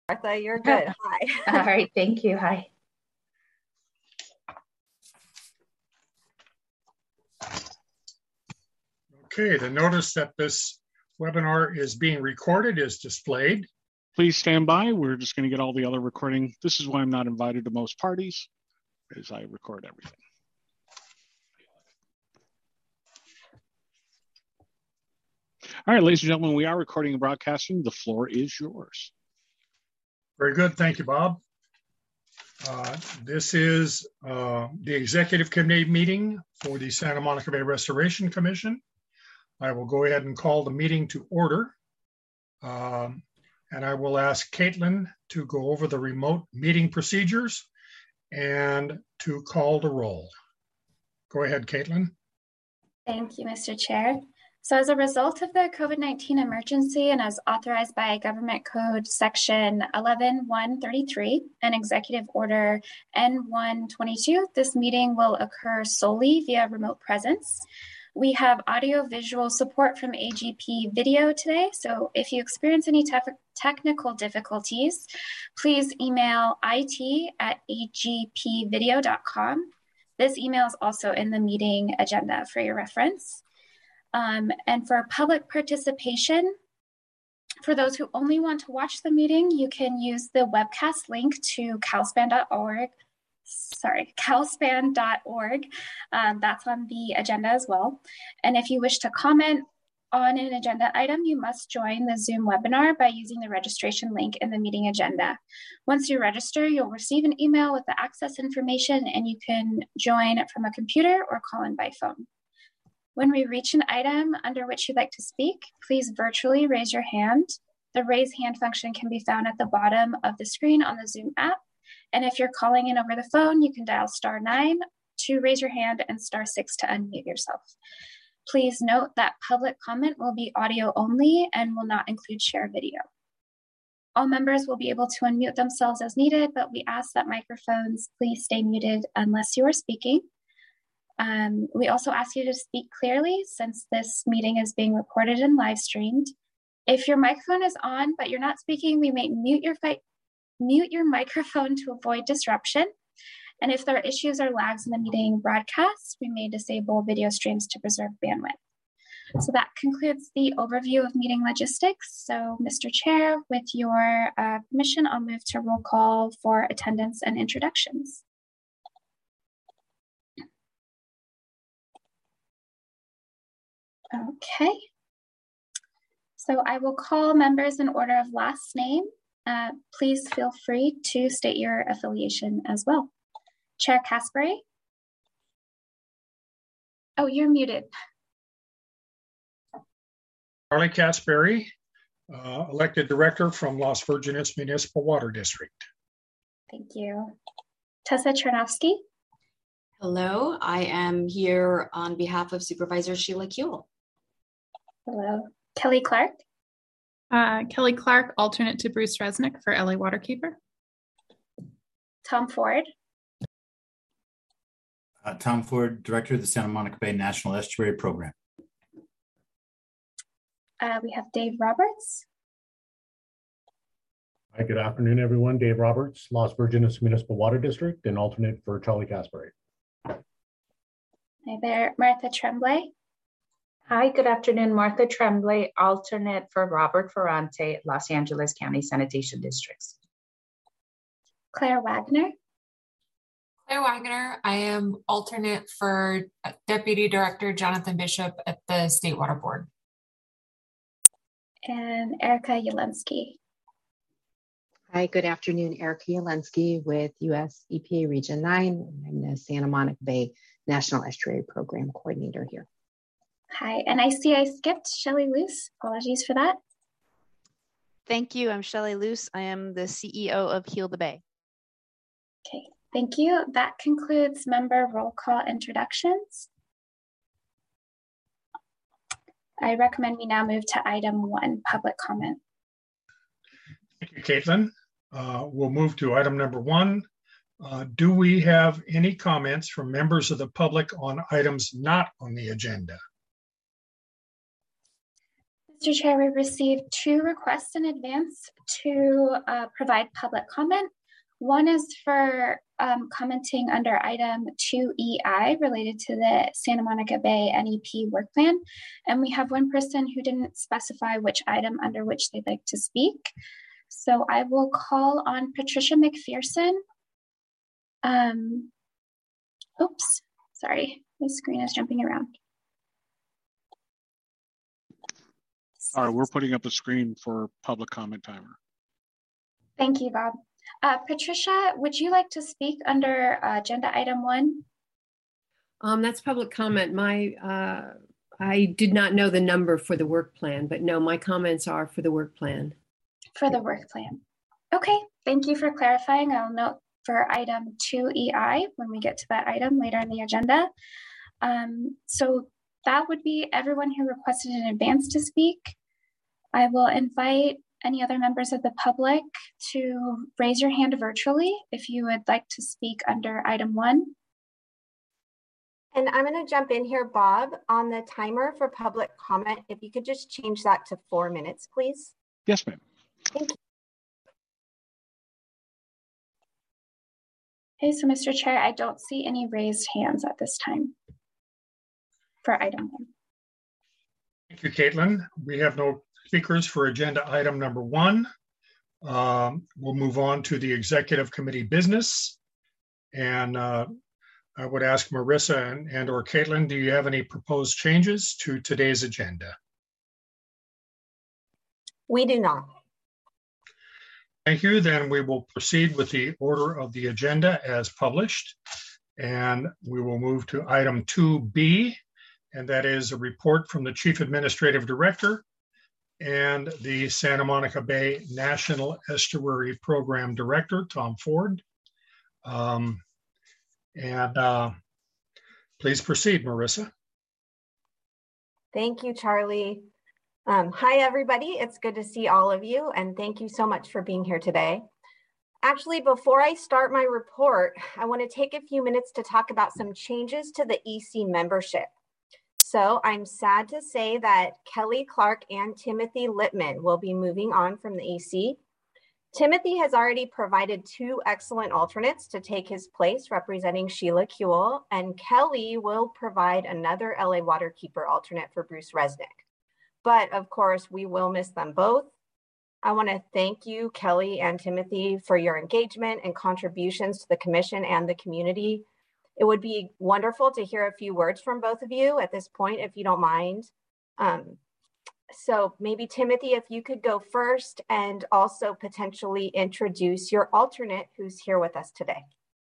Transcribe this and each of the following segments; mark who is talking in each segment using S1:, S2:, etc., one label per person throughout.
S1: Martha, you're good. Hi.
S2: All right, thank you. Hi.
S3: Okay, the notice that this webinar is being recorded is displayed.
S4: Please stand by. We're just going to get all the other recording. This is why I'm not invited to most parties, as I record everything. All right, ladies and gentlemen, we are recording and broadcasting. The floor is yours.
S3: Very good. Thank you, Bob. This is the Executive Committee meeting for the Santa Monica Bay Restoration Commission. I will go ahead and call the meeting to order. And I will ask Caitlin to go over the remote meeting procedures and to call the roll. Go ahead, Caitlin.
S5: Thank you, Mr. Chair. So as a result of the COVID-19 emergency and as authorized by Government Code Section 11-133 and Executive Order N-122, this meeting will occur solely via remote presence. We have audio-visual support from AGP Video today, so if you experience any technical difficulties, please email it@agpvideo.com. This email is also in the meeting agenda for your reference. And for public participation, for those who only want to watch the meeting, you can use the webcast link to calspan.org. That's on the agenda as well. And if you wish to comment on an agenda item, you must join the Zoom webinar by using the registration link in the meeting agenda. Once you register, you'll receive an email with the access information, and you can join from a computer or call in by phone. When we reach an item under which you'd like to speak, please virtually raise your hand. The raise hand function can be found at the bottom of the screen on the Zoom app. And if you're calling in over the phone, you can dial *9 to raise your hand and *6 to unmute yourself. Please note that public comment will be audio only and will not include share video. All members will be able to unmute themselves as needed, but we ask that microphones please stay muted unless you are speaking. We also ask you to speak clearly since this meeting is being recorded and live streamed. If your microphone is on but you're not speaking, we may mute your microphone to avoid disruption. And if there are issues or lags in the meeting broadcast, we may disable video streams to preserve bandwidth. So that concludes the overview of meeting logistics. So Mr. Chair, with your permission, I'll move to roll call for attendance and introductions. Okay, so I will call members in order of last name. Please feel free to state your affiliation as well. Chair Caspary. Oh, you're muted.
S3: Charlie Caspary, elected director from Las Virgenes Municipal Water District.
S5: Thank you. Tessa Chernovsky.
S6: Hello, I am here on behalf of Supervisor Sheila Kuehl.
S5: Hello. Kelly Clark.
S7: Kelly Clark, alternate to Bruce Resnick for LA Waterkeeper.
S5: Tom Ford.
S8: Tom Ford, director of the Santa Monica Bay National Estuary Program.
S5: We have Dave Roberts.
S9: Hi, good afternoon, everyone. Dave Roberts, Las Virgenes Municipal Water District, and alternate for Charlie Caspary.
S5: Hi there, Martha Tremblay.
S2: Hi, good afternoon. Martha Tremblay, alternate for Robert Ferrante, Los Angeles County Sanitation Districts.
S5: Claire Wagner.
S10: Claire Wagner, I am alternate for Deputy Director Jonathan Bishop at the State Water Board.
S5: And Erica Yelensky.
S11: Hi, good afternoon. Erica Yelensky with US EPA Region 9. I'm the Santa Monica Bay National Estuary Program Coordinator here.
S5: Hi, and I see I skipped Shelley Luce. Apologies for that.
S12: Thank you. I'm Shelley Luce. I am the CEO of Heal the Bay.
S5: Okay, thank you. That concludes member roll call introductions. I recommend we now move to item 1, public comment.
S3: Thank you, Caitlin. We'll move to item number 1. Do we have any comments from members of the public on items not on the agenda?
S5: Mr. Chair, we received 2 requests in advance to provide public comment. One is for commenting under item 2EI related to the Santa Monica Bay NEP work plan. And we have one person who didn't specify which item under which they'd like to speak. So I will call on Patricia McPherson. Oops, sorry, the screen is jumping around.
S4: All right, we're putting up a screen for public comment timer.
S5: Thank you, Bob. Patricia, would you like to speak under agenda item 1?
S1: That's public comment. I did not know the number for the work plan, but no, my comments are for the work plan.
S5: For the work plan. Okay, thank you for clarifying. I'll note for item 2EI when we get to that item later in the agenda. So that would be everyone who requested in advance to speak. I will invite any other members of the public to raise your hand virtually if you would like to speak under item 1.
S13: And I'm going to jump in here, Bob, on the timer for public comment. If you could just change that to 4 minutes, please.
S4: Yes, ma'am.
S13: Thank you.
S5: Okay, so Mr. Chair, I don't see any raised hands at this time for item 1.
S3: Thank you, Caitlin. We have no speakers for agenda item number 1. We'll move on to the executive committee business. And I would ask Marissa and or Caitlin, do you have any proposed changes to today's agenda?
S13: We do not.
S3: Thank you. Then we will proceed with the order of the agenda as published. And we will move to item 2B, and that is a report from the Chief Administrative Director and the Santa Monica Bay National Estuary Program Director, Tom Ford. Please proceed, Marissa.
S13: Thank you, Charlie. Hi, everybody. It's good to see all of you, and thank you so much for being here today. Actually, before I start my report, I want to take a few minutes to talk about some changes to the EC membership. So I'm sad to say that Kelly Clark and Timothy Littman will be moving on from the EC. Timothy has already provided 2 excellent alternates to take his place representing Sheila Kuehl, and Kelly will provide another LA Waterkeeper alternate for Bruce Resnick. But of course, we will miss them both. I want to thank you, Kelly and Timothy, for your engagement and contributions to the commission and the community. It would be wonderful to hear a few words from both of you at this point, if you don't mind. So maybe Timothy, if you could go first and also potentially introduce your alternate who's here with us today.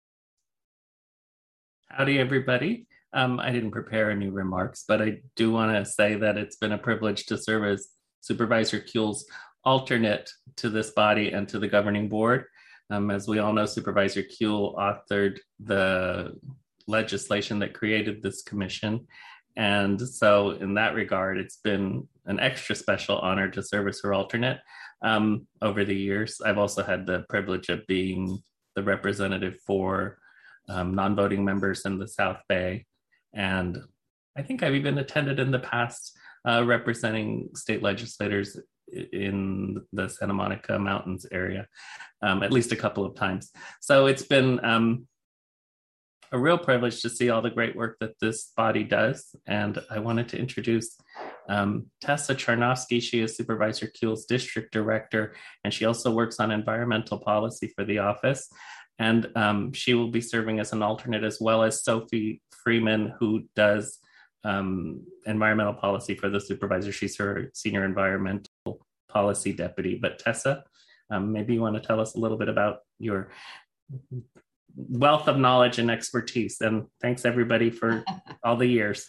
S14: Howdy, everybody. I didn't prepare any remarks, but I do want to say that it's been a privilege to serve as Supervisor Kuehl's alternate to this body and to the governing board. As we all know, Supervisor Kuehl authored the legislation that created this commission. And so in that regard, it's been an extra special honor to serve as her alternate over the years. I've also had the privilege of being the representative for non-voting members in the South Bay. And I think I've even attended in the past representing state legislators in the Santa Monica Mountains area, at least a couple of times. So it's been a real privilege to see all the great work that this body does. And I wanted to introduce Tessa Charnowski. She is Supervisor Kuehl's district director, and she also works on environmental policy for the office. And she will be serving as an alternate, as well as Sophie Freeman, who does environmental policy for the supervisor. She's her senior environmental policy deputy. But Tessa, maybe you want to tell us a little bit about your wealth of knowledge and expertise. And thanks everybody for all the years.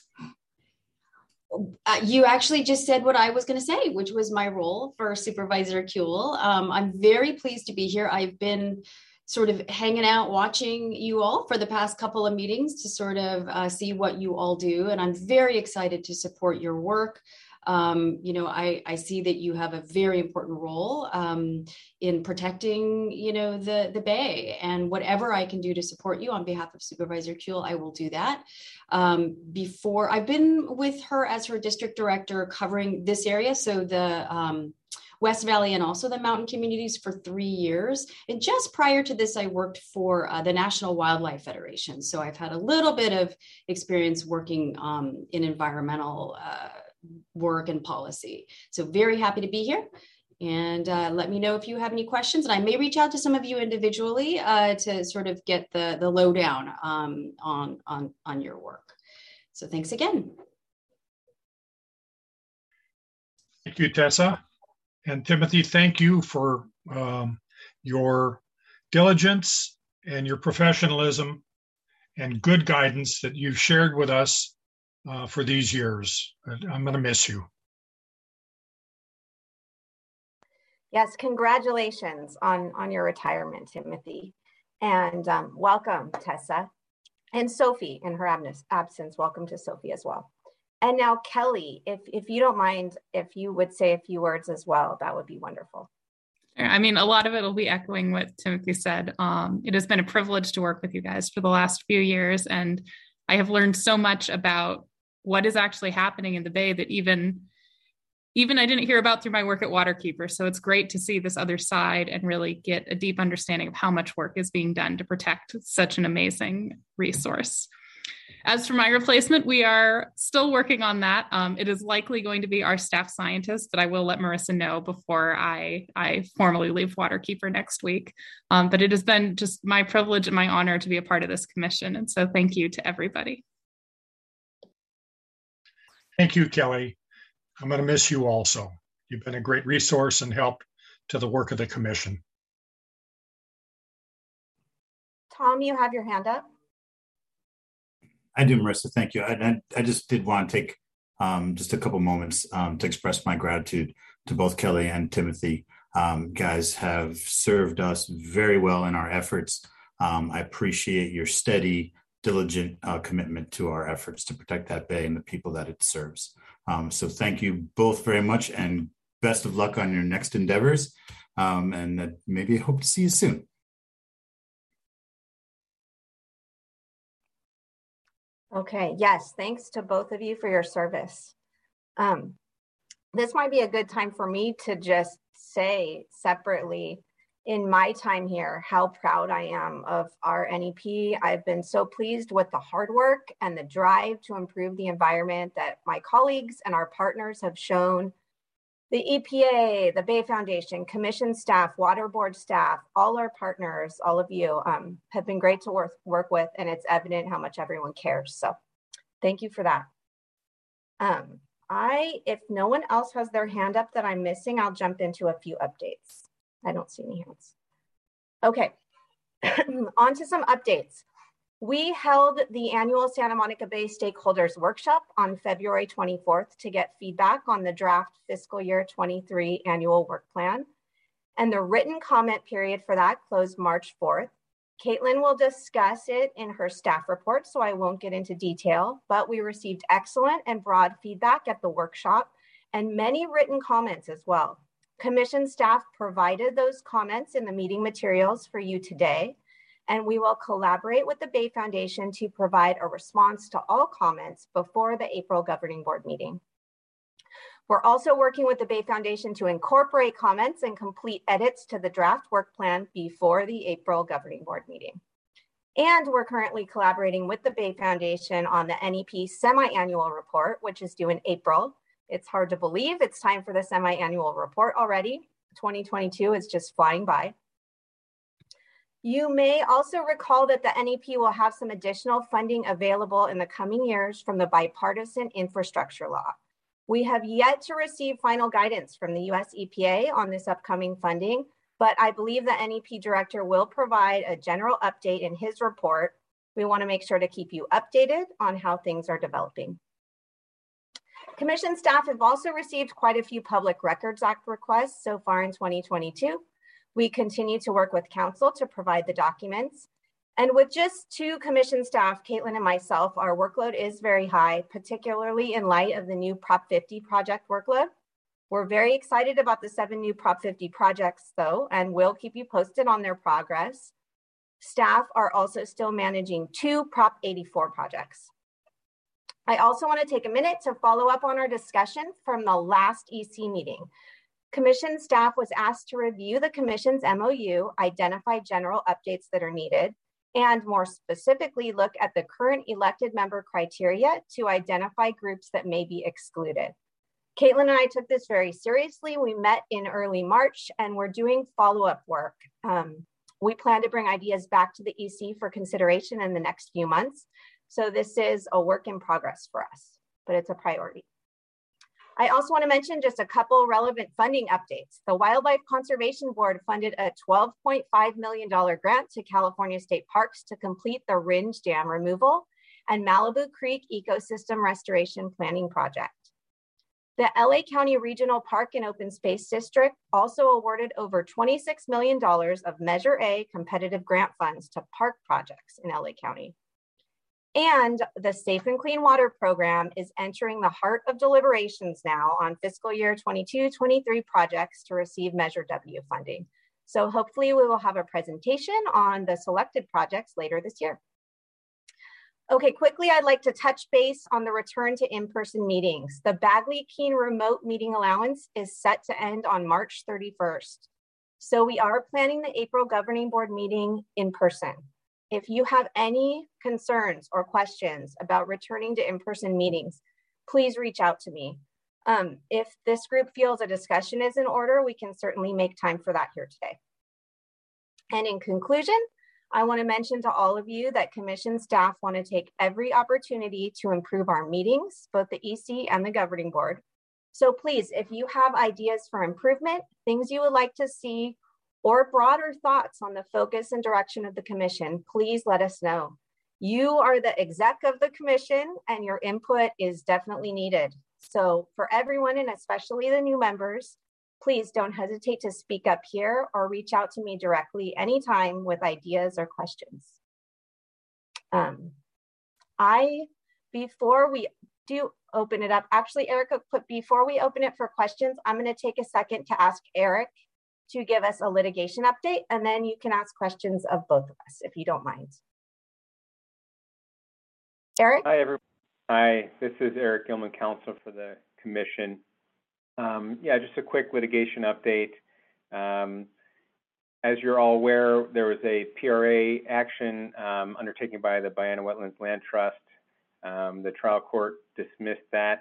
S6: You actually just said what I was going to say, which was my role for Supervisor Kuehl. I'm very pleased to be here. I've been sort of hanging out, watching you all for the past couple of meetings to sort of see what you all do. And I'm very excited to support your work. You know, I see that you have a very important role in protecting, you know, the Bay, and whatever I can do to support you on behalf of Supervisor Kuehl, I will do that. Before, I've been with her as her district director covering this area, so the West Valley and also the mountain communities for 3 years. And just prior to this, I worked for the National Wildlife Federation. So I've had a little bit of experience working in environmental work and policy. So very happy to be here. And let me know if you have any questions. And I may reach out to some of you individually to sort of get the lowdown on your work. So thanks again.
S3: Thank you, Tessa. And Timothy, thank you for your diligence and your professionalism and good guidance that you've shared with us for these years. I'm going to miss you.
S13: Yes, congratulations on your retirement, Timothy. And welcome, Tessa. And Sophie, in her absence, welcome to Sophie as well. And now, Kelly, if you don't mind, if you would say a few words as well, that would be wonderful.
S7: I mean, a lot of it will be echoing what Timothy said. It has been a privilege to work with you guys for the last few years, and I have learned so much about what is actually happening in the Bay that even I didn't hear about through my work at Waterkeeper. So it's great to see this other side and really get a deep understanding of how much work is being done to protect such an amazing resource. As for my replacement, we are still working on that. It is likely going to be our staff scientist, but I will let Marissa know before I formally leave Waterkeeper next week. But it has been just my privilege and my honor to be a part of this commission. And so thank you to everybody.
S3: Thank you, Kelly. I'm going to miss you also. You've been a great resource and help to the work of the commission.
S13: Tom, you have your hand up.
S8: I do, Marissa. Thank you. I just did want to take just a couple moments to express my gratitude to both Kelly and Timothy. Guys have served us very well in our efforts. I appreciate your steady, diligent commitment to our efforts to protect that Bay and the people that it serves. So thank you both very much, and best of luck on your next endeavors. And maybe I hope to see you soon.
S13: Okay, yes, thanks to both of you for your service. This might be a good time for me to just say separately, in my time here, how proud I am of our NEP. I've been so pleased with the hard work and the drive to improve the environment that my colleagues and our partners have shown. The EPA, the Bay Foundation, Commission staff, Water Board staff, all our partners, all of you have been great to work with, and it's evident how much everyone cares. So thank you for that. If no one else has their hand up that I'm missing, I'll jump into a few updates. I don't see any hands. Okay, on to some updates. We held the annual Santa Monica Bay Stakeholders Workshop on February 24th to get feedback on the draft fiscal year 23 annual work plan. And the written comment period for that closed March 4th. Caitlin will discuss it in her staff report, so I won't get into detail, but we received excellent and broad feedback at the workshop and many written comments as well. Commission staff provided those comments in the meeting materials for you today, and we will collaborate with the Bay Foundation to provide a response to all comments before the April Governing Board meeting. We're also working with the Bay Foundation to incorporate comments and complete edits to the draft work plan before the April Governing Board meeting. And we're currently collaborating with the Bay Foundation on the NEP semi-annual report, which is due in April. It's hard to believe it's time for the semi-annual report already. 2022 is just flying by. You may also recall that the NEP will have some additional funding available in the coming years from the Bipartisan Infrastructure Law. We have yet to receive final guidance from the US EPA on this upcoming funding, but I believe the NEP director will provide a general update in his report. We want to make sure to keep you updated on how things are developing. Commission staff have also received quite a few Public Records Act requests so far in 2022. We continue to work with council to provide the documents. And with just 2 commission staff, Caitlin and myself, our workload is very high, particularly in light of the new Prop 50 project workload. We're very excited about the 7 new Prop 50 projects though, and we'll keep you posted on their progress. Staff are also still managing 2 Prop 84 projects. I also want to take a minute to follow up on our discussion from the last EC meeting. Commission staff was asked to review the commission's MOU, identify general updates that are needed, and more specifically, look at the current elected member criteria to identify groups that may be excluded. Caitlin and I took this very seriously. We met in early March and we're doing follow-up work. We plan to bring ideas back to the EC for consideration in the next few months. So this is a work in progress for us, but it's a priority. I also want to mention just a couple relevant funding updates. The Wildlife Conservation Board funded a $12.5 million grant to California State Parks to complete the Ringe Dam removal and Malibu Creek Ecosystem Restoration Planning Project. The LA County Regional Park and Open Space District also awarded over $26 million of Measure A competitive grant funds to park projects in LA County. And the Safe and Clean Water Program is entering the heart of deliberations now on fiscal year 22-23 projects to receive Measure W funding. So hopefully we will have a presentation on the selected projects later this year. Okay, quickly, I'd like to touch base on the return to in-person meetings. The Bagley-Keene remote meeting allowance is set to end on March 31st. So we are planning the April governing board meeting in person. If you have any concerns or questions about returning to in-person meetings, please reach out to me. If this group feels a discussion is in order, we can certainly make time for that here today. And in conclusion, I want to mention to all of you that commission staff want to take every opportunity to improve our meetings, both the EC and the governing board. So please, if you have ideas for improvement, things you would like to see, or broader thoughts on the focus and direction of the commission, please let us know. You are the exec of the commission and your input is definitely needed. So for everyone, and especially the new members, please don't hesitate to speak up here or reach out to me directly anytime with ideas or questions. Before we do open it up, actually, Erica, before we open it for questions, I'm going to take a second to ask Eric to give us a litigation update, and then you can ask questions of both of us if you don't mind. Eric?
S15: Hi, everyone. Hi, this is Eric Gilman, counsel for the commission. Yeah, just a quick litigation update. As you're all aware, there was a PRA action undertaken by the Ballena Wetlands Land Trust. The trial court dismissed that.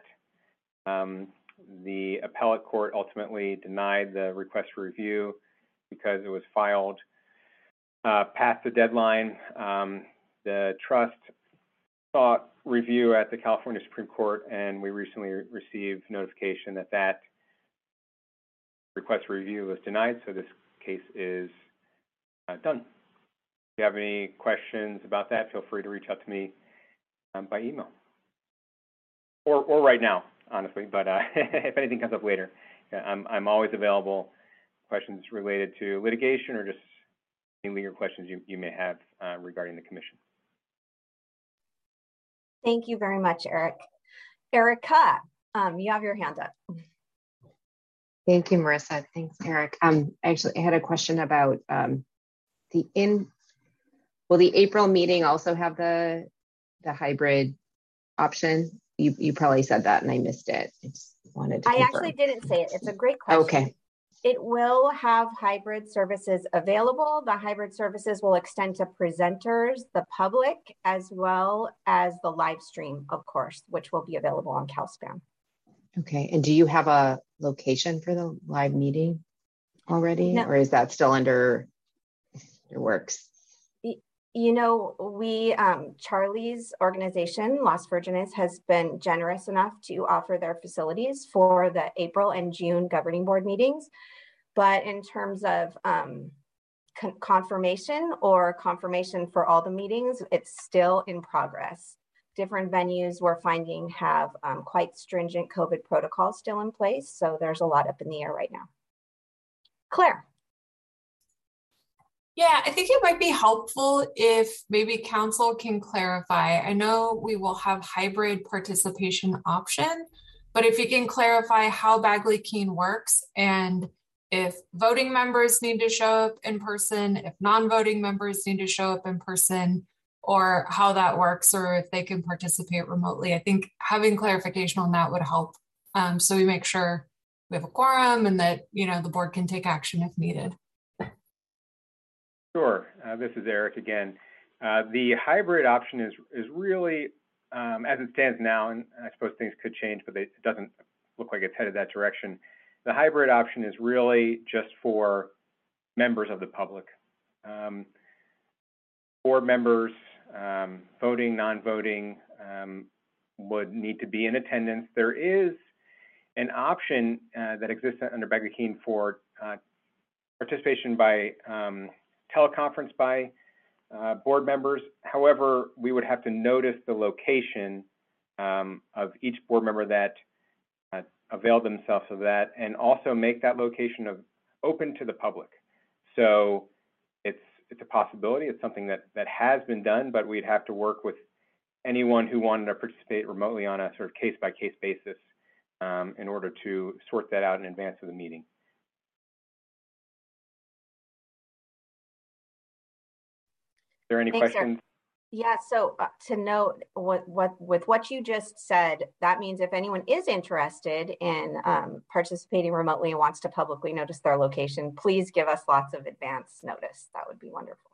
S15: The appellate court ultimately denied the request for review because it was filed past the deadline. The trust sought review at the California Supreme Court, and we recently received notification that that request for review was denied, so this case is done. If you have any questions about that, feel free to reach out to me by email. Or right now, honestly, but if anything comes up later, I'm always available. Questions related to litigation or just any legal questions you may have regarding the commission.
S13: Thank you very much, Eric. Erica, you have your hand up.
S11: Thank you, Marissa. Thanks, Eric. Actually, I had a question about will the April meeting also have the hybrid option? You probably said that and I missed it. I just wanted to confirm.
S13: I actually didn't say it. It's a great question.
S11: Okay.
S13: It will have hybrid services available. The hybrid services will extend to presenters, the public, as well as the live stream, of course, which will be available on CalSpan.
S11: Okay. And do you have a location for the live meeting already?
S13: No.
S11: Or is that still under your works?
S13: You know, Charlie's organization, Las Virgenes, has been generous enough to offer their facilities for the April and June governing board meetings. But in terms of confirmation for all the meetings, it's still in progress. Different venues we're finding have quite stringent COVID protocols still in place. So there's a lot up in the air right now. Claire.
S10: Yeah, I think it might be helpful if maybe council can clarify. I know we will have hybrid participation option, but if you can clarify how Bagley Keene works and if voting members need to show up in person, if non-voting members need to show up in person, or how that works, or if they can participate remotely. I think having clarification on that would help. So we make sure we have a quorum and that, the board can take action if needed.
S15: Sure. This is Eric again. The hybrid option is really, as it stands now, and I suppose things could change, but it doesn't look like it's headed that direction. The hybrid option is really just for members of the public. Board members, voting, non-voting, would need to be in attendance. There is an option that exists under Bagley Keene for participation by teleconference by board members. However, we would have to notice the location of each board member that availed themselves of that, and also make that location open to the public. So it's a possibility. It's something that has been done, but we'd have to work with anyone who wanted to participate remotely on a sort of case-by-case basis in order to sort that out in advance of the meeting. Are there any questions?
S13: Yeah, so to note with what you just said, that means if anyone is interested in participating remotely and wants to publicly notice their location, please give us lots of advance notice. That would be wonderful.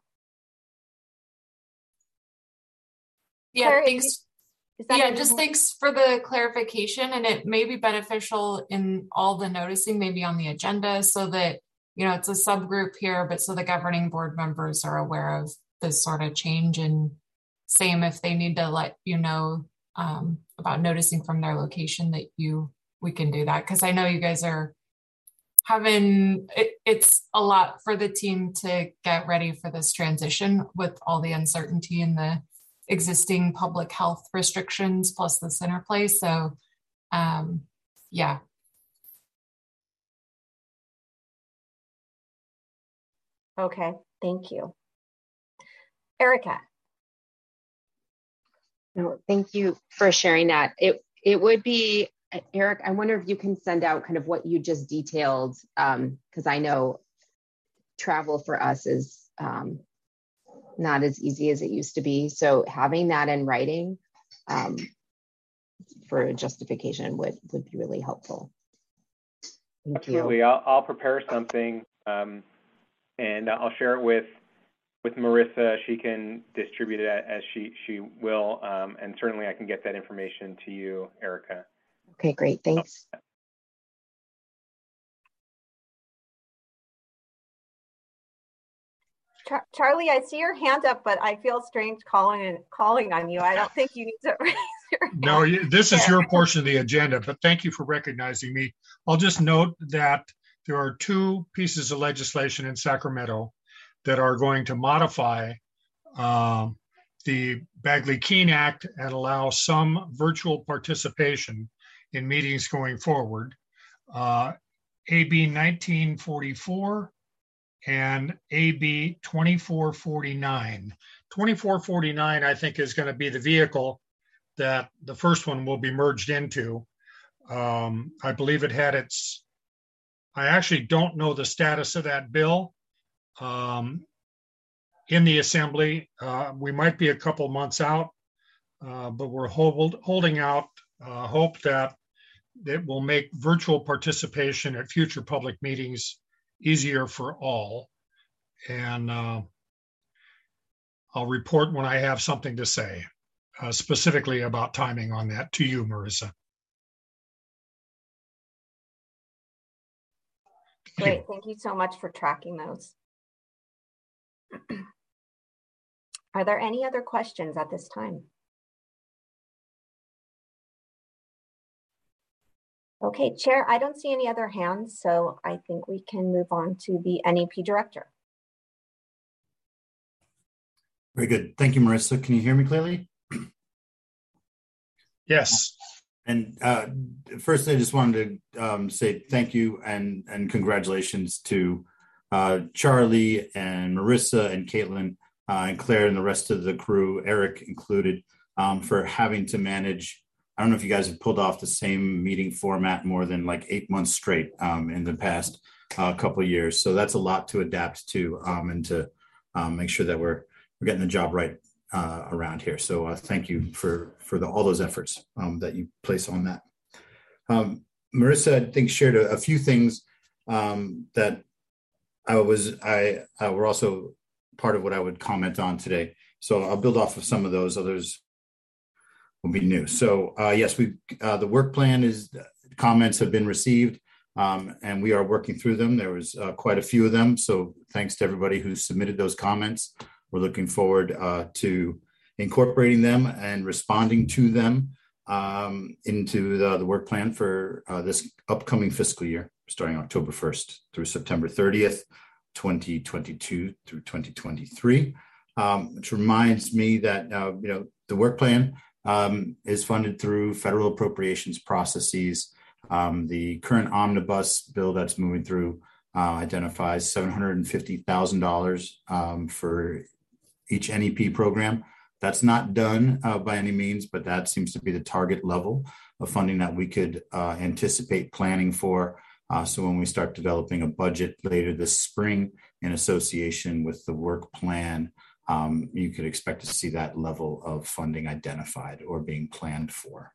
S10: Yeah,
S13: Claire,
S10: thanks. Just thanks for the clarification, and it may be beneficial in all the noticing, maybe on the agenda, so that, it's a subgroup here, but so the governing board members are aware of this sort of change, and same if they need to let you know about noticing from their location that we can do that. Because I know you guys are having, it's a lot for the team to get ready for this transition with all the uncertainty and the existing public health restrictions plus this interplay. So yeah.
S13: Okay, thank you. Erica.
S11: No, thank you for sharing that. It would be, Eric, I wonder if you can send out kind of what you just detailed, because I know travel for us is not as easy as it used to be. So having that in writing for justification would be really helpful. Thank
S15: Absolutely.
S11: you.
S15: I'll prepare something and I'll share it with Marissa. She can distribute it as she will, and certainly I can get that information to you, Erica.
S11: Okay, great. Thanks.
S13: Charlie, I see your hand up, but I feel strange calling on you. I don't think you need to raise your hand.
S3: No, this is your portion of the agenda, but thank you for recognizing me. I'll just note that there are two pieces of legislation in Sacramento that are going to modify the Bagley Keene Act and allow some virtual participation in meetings going forward. AB 1944 and AB 2449. 2449, I think, is going to be the vehicle that the first one will be merged into. I believe it had I actually don't know the status of that bill in the Assembly. We might be a couple months out, but we're holding out hope that it will make virtual participation at future public meetings easier for all. And I'll report when I have something to say, specifically about timing on that to you, Marissa.
S13: Great, thank you so much for tracking those. Are there any other questions at this time? Okay, Chair, I don't see any other hands, so I think we can move on to the NEP Director.
S8: Very good. Thank you, Marissa. Can you hear me clearly?
S3: Yes.
S8: And first, I just wanted to say thank you and congratulations to Charlie and Marissa and Caitlin and Claire and the rest of the crew, Eric included, for having to manage. I don't know if you guys have pulled off the same meeting format more than like 8 months straight in the past couple of years. So that's a lot to adapt to and to make sure that we're getting the job right around here. So thank you for all those efforts that you place on that. Marissa, I think, shared a few things that were also part of what I would comment on today. So I'll build off of some of those. Others will be new. So yes, the work plan comments have been received, and we are working through them. There was quite a few of them. So thanks to everybody who submitted those comments. We're looking forward to incorporating them and responding to them into the work plan for this upcoming fiscal year, starting October 1st through September 30th, 2022 through 2023, which reminds me that the work plan is funded through federal appropriations processes. The current omnibus bill that's moving through identifies $750,000 for each NEP program. That's not done by any means, but that seems to be the target level of funding that we could anticipate planning for. So when we start developing a budget later this spring in association with the work plan, you could expect to see that level of funding identified or being planned for.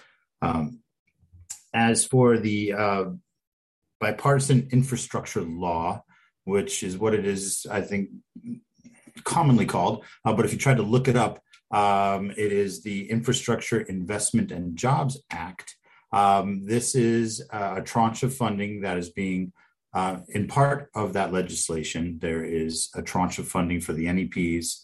S8: As for the bipartisan infrastructure law, which is what it is, I think, commonly called, but if you try to look it up, it is the Infrastructure Investment and Jobs Act. This is a tranche of funding that is being, in part of that legislation, there is a tranche of funding for the NEPs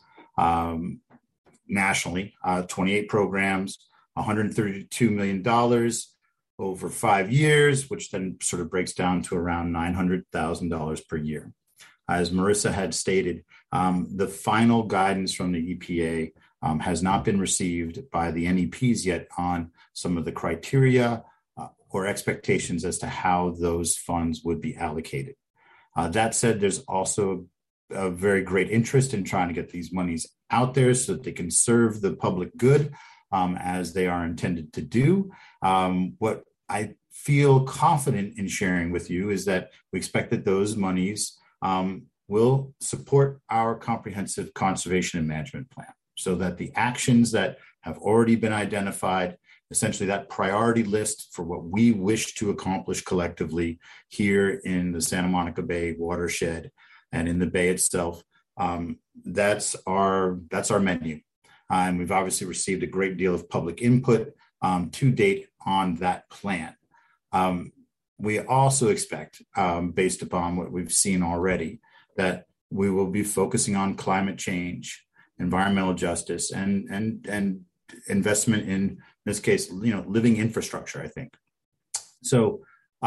S8: nationally, 28 programs, $132 million over 5 years, which then sort of breaks down to around $900,000 per year. As Marissa had stated, the final guidance from the EPA has not been received by the NEPs yet on some of the criteria or expectations as to how those funds would be allocated. That said, there's also a very great interest in trying to get these monies out there so that they can serve the public good as they are intended to do. What I feel confident in sharing with you is that we expect that those monies will support our comprehensive conservation and management plan, so that the actions that have already been identified, essentially that priority list for what we wish to accomplish collectively here in the Santa Monica Bay watershed and in the Bay itself, that's our menu. And we've obviously received a great deal of public input to date on that plan. We also expect, based upon what we've seen already, that we will be focusing on climate change, environmental justice, and investment in this case, living infrastructure, I think. So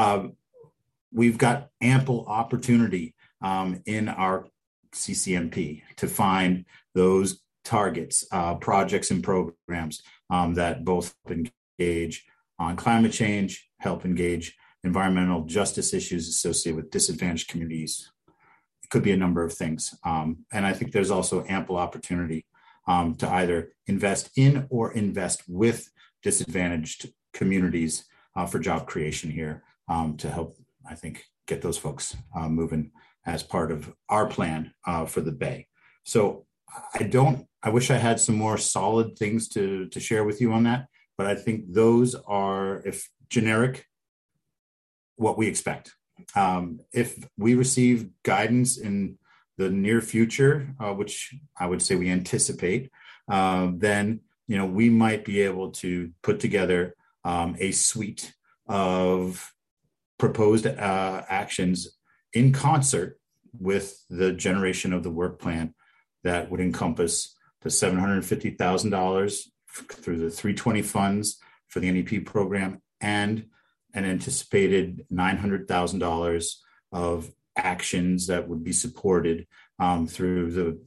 S8: we've got ample opportunity in our CCMP to find those targets, projects and programs that both engage on climate change, help engage environmental justice issues associated with disadvantaged communities. It could be a number of things. And I think there's also ample opportunity to either invest in or invest with disadvantaged communities for job creation here to help, I think, get those folks moving as part of our plan for the Bay. So I wish I had some more solid things to share with you on that, but I think those are, if generic, what we expect. If we receive guidance in the near future, which I would say we anticipate, then we might be able to put together a suite of proposed actions in concert with the generation of the work plan that would encompass the $750,000 through the 320 funds for the NEP program and an anticipated $900,000 of actions that would be supported through the,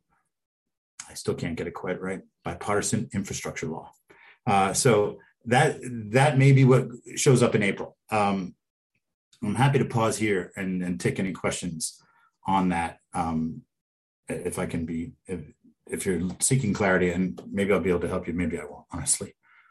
S8: I still can't get it quite right, bipartisan infrastructure law. So that may be what shows up in April. I'm happy to pause here and take any questions on that. If I can be, if you're seeking clarity, and maybe I'll be able to help you, maybe I won't, honestly.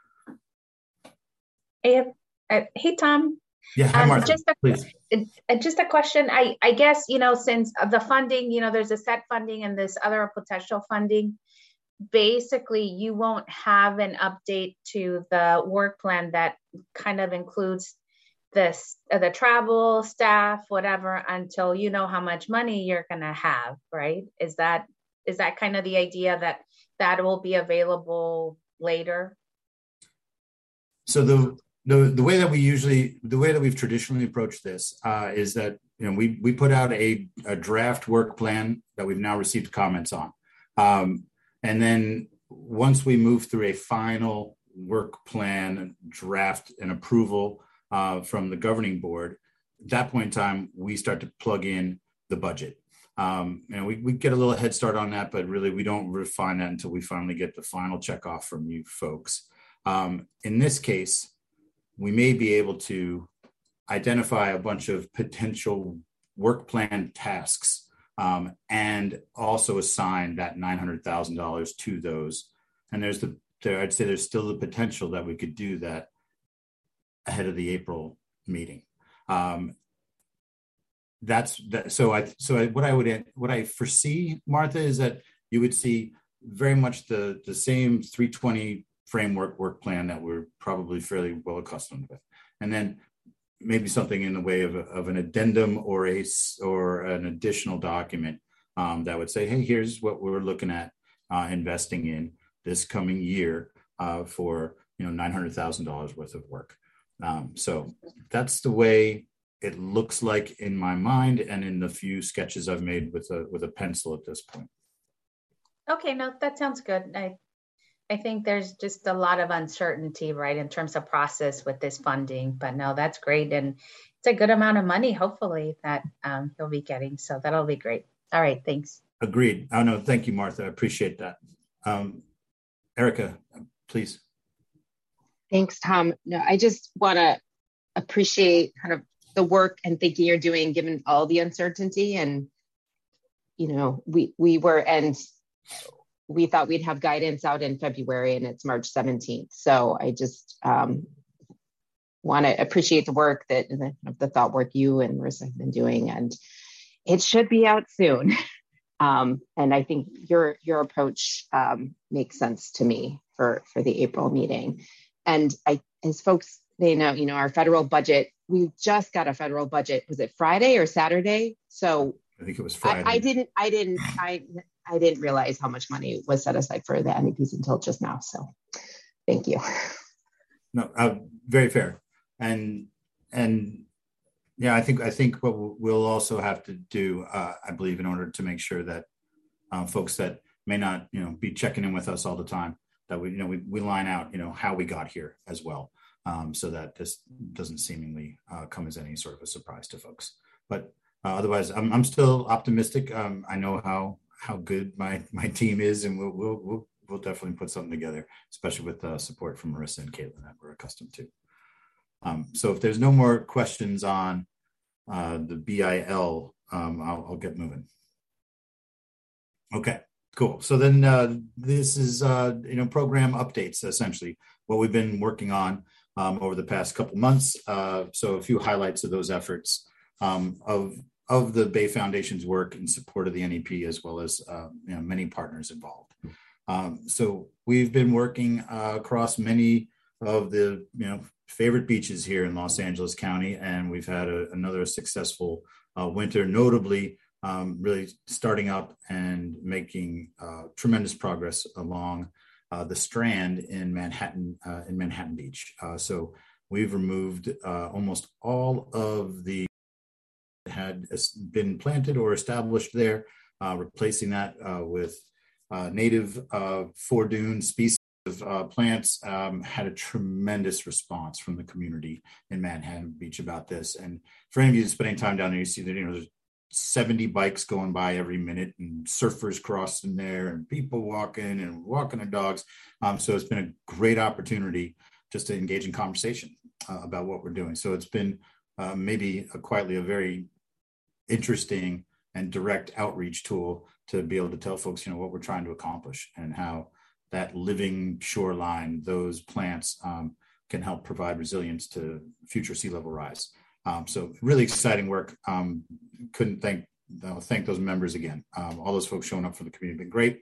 S2: Hey, Tom.
S8: Yeah, hi, Martha, please.
S2: Just a question. I guess, since the funding, there's a set funding and this other potential funding, basically you won't have an update to the work plan that kind of includes this, the travel, staff, whatever, until you know how much money you're going to have, right? Is that kind of the idea that will be available later?
S8: So the way that we've traditionally approached this is that we put out a draft work plan that we've now received comments on, and then once we move through a final work plan draft and approval from the governing board, at that point in time we start to plug in the budget. We get a little head start on that, but really we don't refine that until we finally get the final check off from you folks. In this case, we may be able to identify a bunch of potential work plan tasks and also assign that $900,000 to those. And I'd say there's still the potential that we could do that ahead of the April meeting. So what I foresee, Martha, is that you would see very much the same 320 framework work plan that we're probably fairly well accustomed with, and then maybe something in the way of an addendum or an additional document that would say, hey, here's what we're looking at investing in this coming year for $900,000 worth of work. So that's the way it looks like in my mind and in the few sketches I've made with a pencil at this point.
S2: Okay, no, that sounds good. I think there's just a lot of uncertainty, right, in terms of process with this funding, but no, that's great. And it's a good amount of money, hopefully, that you'll be getting. So that'll be great. All right, thanks.
S8: Agreed. Oh, no, thank you, Martha. I appreciate that. Erica, please.
S11: Thanks, Tom. No, I just want to appreciate kind of the work and thinking you're doing given all the uncertainty. And, we thought we'd have guidance out in February and it's March 17th. So I just want to appreciate the work the thought work you and Marissa have been doing, and it should be out soon. And I think your approach makes sense to me for the April meeting. And as folks, they know, our federal budget, we just got a federal budget. Was it Friday or Saturday? So
S8: I think it was Friday.
S11: I didn't realize how much money was set aside for the NEPs until just now. So thank you.
S8: No, very fair. And yeah, I think what we'll also have to do, I believe, in order to make sure that folks that may not, be checking in with us all the time, that we line out, how we got here as well, so that this doesn't seemingly come as any sort of a surprise to folks. But otherwise, I'm still optimistic. I know how good my team is, and we'll definitely put something together, especially with the support from Marissa and Caitlin that we're accustomed to. So if there's no more questions on the BIL, I'll get moving. Okay, cool. So then this is program updates, essentially what we've been working on over the past couple months. So a few highlights of those efforts of the Bay Foundation's work in support of the NEP, as well as many partners involved. So we've been working across many of the favorite beaches here in Los Angeles County, and we've had another successful winter, notably really starting up and making tremendous progress along the Strand in Manhattan Beach. So we've removed almost all of the had been planted or established there, replacing that with native four-dune species of plants. Had a tremendous response from the community in Manhattan Beach about this. And for any of you spending time down there, you see that there's 70 bikes going by every minute, and surfers crossing there, and people walking their dogs. So it's been a great opportunity just to engage in conversation about what we're doing. So it's been maybe quietly a very interesting and direct outreach tool to be able to tell folks, what we're trying to accomplish and how that living shoreline, those plants can help provide resilience to future sea level rise. So really exciting work. Couldn't thank those members again. All those folks showing up for the community have been great.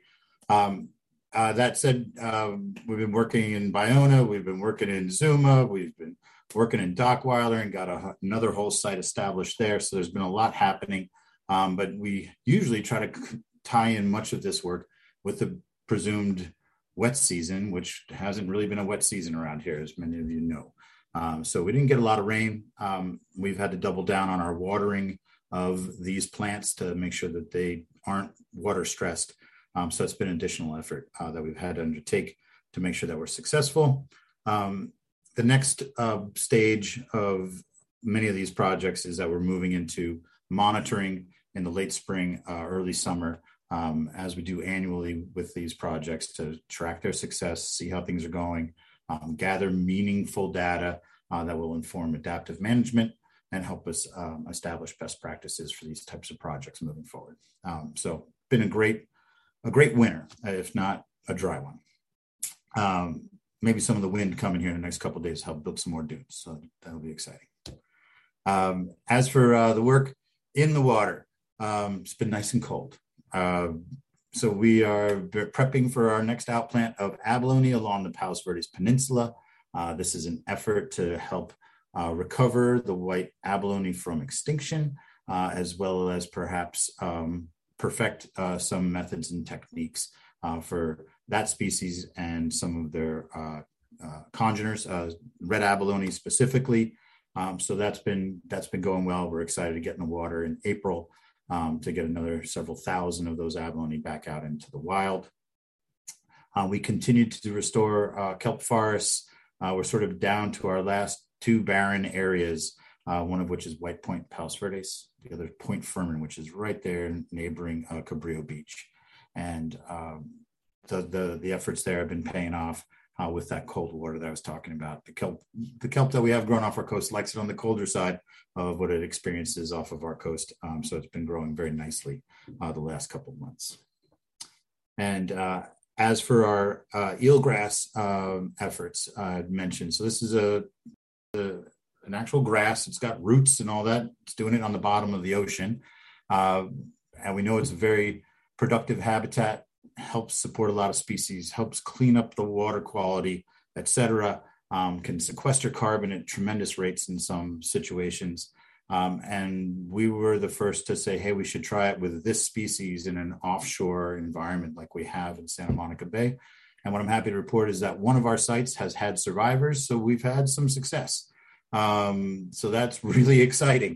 S8: That said, we've been working in Ballona, we've been working in Zuma, we've been working in Dockweiler and got another whole site established there. So there's been a lot happening, but we usually try to tie in much of this work with the presumed wet season, which hasn't really been a wet season around here, as many of you know. So we didn't get a lot of rain. We've had to double down on our watering of these plants to make sure that they aren't water stressed. So it's been an additional effort that we've had to undertake to make sure that we're successful. The next stage of many of these projects is that we're moving into monitoring in the late spring, early summer, as we do annually with these projects to track their success, see how things are going, gather meaningful data that will inform adaptive management and help us establish best practices for these types of projects moving forward. So been a great winter, if not a dry one. Maybe some of the wind coming here in the next couple of days help build some more dunes. So that'll be exciting. As for the work in the water, it's been nice and cold. So we are prepping for our next outplant of abalone along the Palos Verdes Peninsula. This is an effort to help recover the white abalone from extinction, as well as perhaps perfect some methods and techniques for that species and some of their congeners, red abalone specifically. So that's been going well. We're excited to get in the water in April to get another several thousand of those abalone back out into the wild. We continue to restore kelp forests. We're sort of down to our last two barren areas, one of which is White Point, Palos Verdes, the other Point Fermin, which is right there neighboring Cabrillo Beach. And the efforts there have been paying off with that cold water that I was talking about. The kelp that we have grown off our coast likes it on the colder side of what it experiences off of our coast. So it's been growing very nicely the last couple of months. And as for our eelgrass efforts I mentioned, so this is an actual grass. It's got roots and all that. It's doing it on the bottom of the ocean. And we know it's a very productive habitat, helps support a lot of species, helps clean up the water quality, et cetera, can sequester carbon at tremendous rates in some situations. And we were the first to say, hey, we should try it with this species in an offshore environment like we have in Santa Monica Bay. And what I'm happy to report is that one of our sites has had survivors, so we've had some success. So that's really exciting.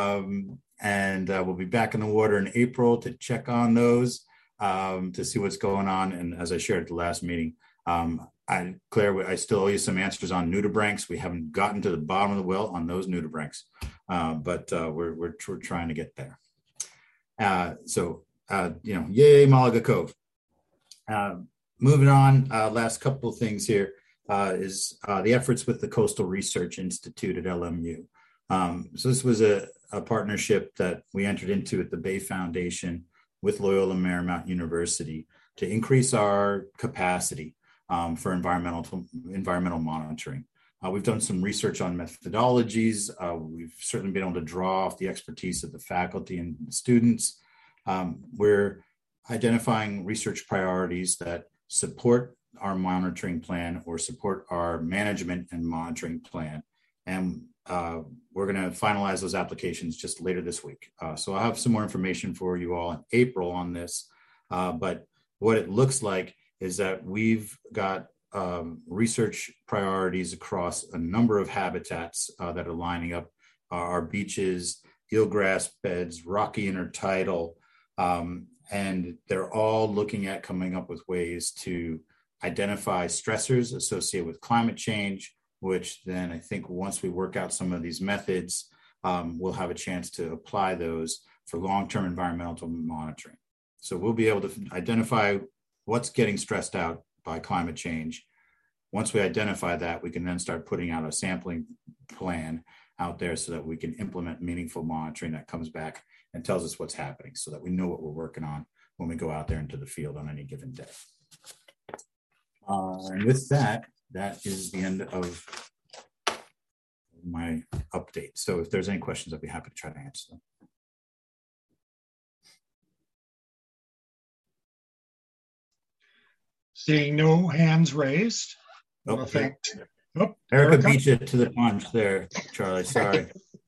S8: And we'll be back in the water in April to check on those, to see what's going on. And as I shared at the last meeting, Claire, I still owe you some answers on nudibranchs. We haven't gotten to the bottom of the well on those nudibranchs, but we're trying to get there. Yay, Malaga Cove. Moving on, last couple of things here is the efforts with the Coastal Research Institute at LMU. So this was a partnership that we entered into at the Bay Foundation with Loyola Marymount University to increase our capacity for environmental monitoring. We've done some research on methodologies. We've certainly been able to draw off the expertise of the faculty and the students. We're identifying research priorities that support our monitoring plan or support our management and monitoring plan. And we're going to finalize those applications just later this week. So I'll have some more information for you all in April on this. But what it looks like is that we've got research priorities across a number of habitats that are lining up: our beaches, eelgrass beds, rocky intertidal, and they're all looking at coming up with ways to identify stressors associated with climate change, which then I think once we work out some of these methods, we'll have a chance to apply those for long-term environmental monitoring. So we'll be able to identify what's getting stressed out by climate change. Once we identify that, we can then start putting out a sampling plan out there so that we can implement meaningful monitoring that comes back and tells us what's happening so that we know what we're working on when we go out there into the field on any given day. And with that, that is the end of my update. So if there's any questions, I'd be happy to try to answer them.
S3: Seeing no hands raised.
S8: Oh,
S3: thank
S8: Erica beat you to the punch there, Charlie. Sorry.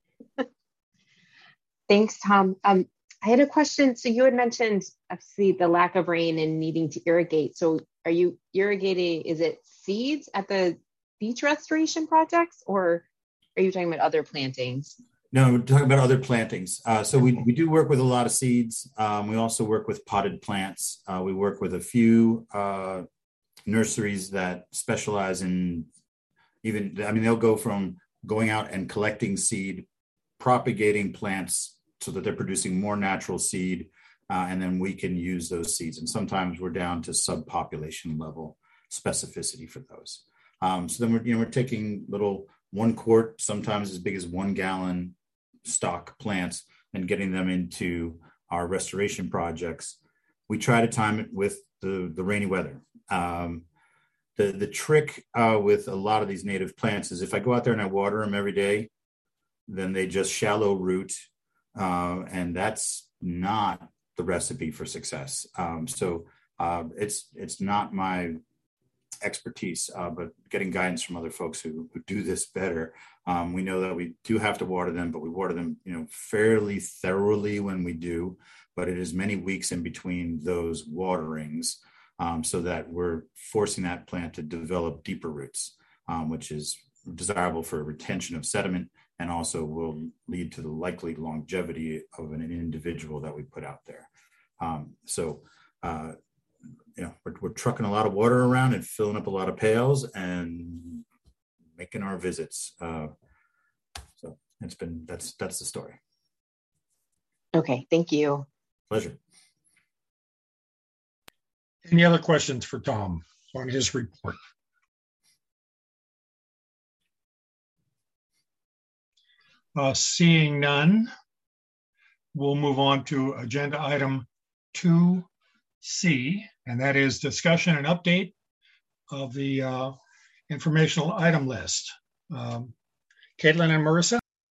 S11: Thanks, Tom. I had a question. So you had mentioned, obviously, the lack of rain and needing to irrigate. So are you irrigating, is it seeds at the beach restoration projects, or are you talking about other plantings?
S8: No, we're talking about other plantings. So we do work with a lot of seeds. We also work with potted plants. We work with a few nurseries that specialize in they'll go from going out and collecting seed, propagating plants so that they're producing more natural seed, and then we can use those seeds. And sometimes we're down to subpopulation level specificity for those. So then we're taking little 1 quart, sometimes as big as 1 gallon stock plants and getting them into our restoration projects. We try to time it with the rainy weather. The trick with a lot of these native plants is if I go out there and I water them every day, then they just shallow root, and that's not the recipe for success. So it's not my expertise, but getting guidance from other folks who do this better. We know that we do have to water them, but we water them, fairly thoroughly when we do, but it is many weeks in between those waterings, so that we're forcing that plant to develop deeper roots, which is desirable for retention of sediment and also will lead to the likely longevity of an individual that we put out there. We're trucking a lot of water around and filling up a lot of pails and making our visits. So that's the story.
S11: Okay, thank you.
S8: Pleasure.
S3: Any other questions for Tom on his report? Seeing none, we'll move on to agenda item 2C, and that is discussion and update of the informational item list. Caitlin and Marissa?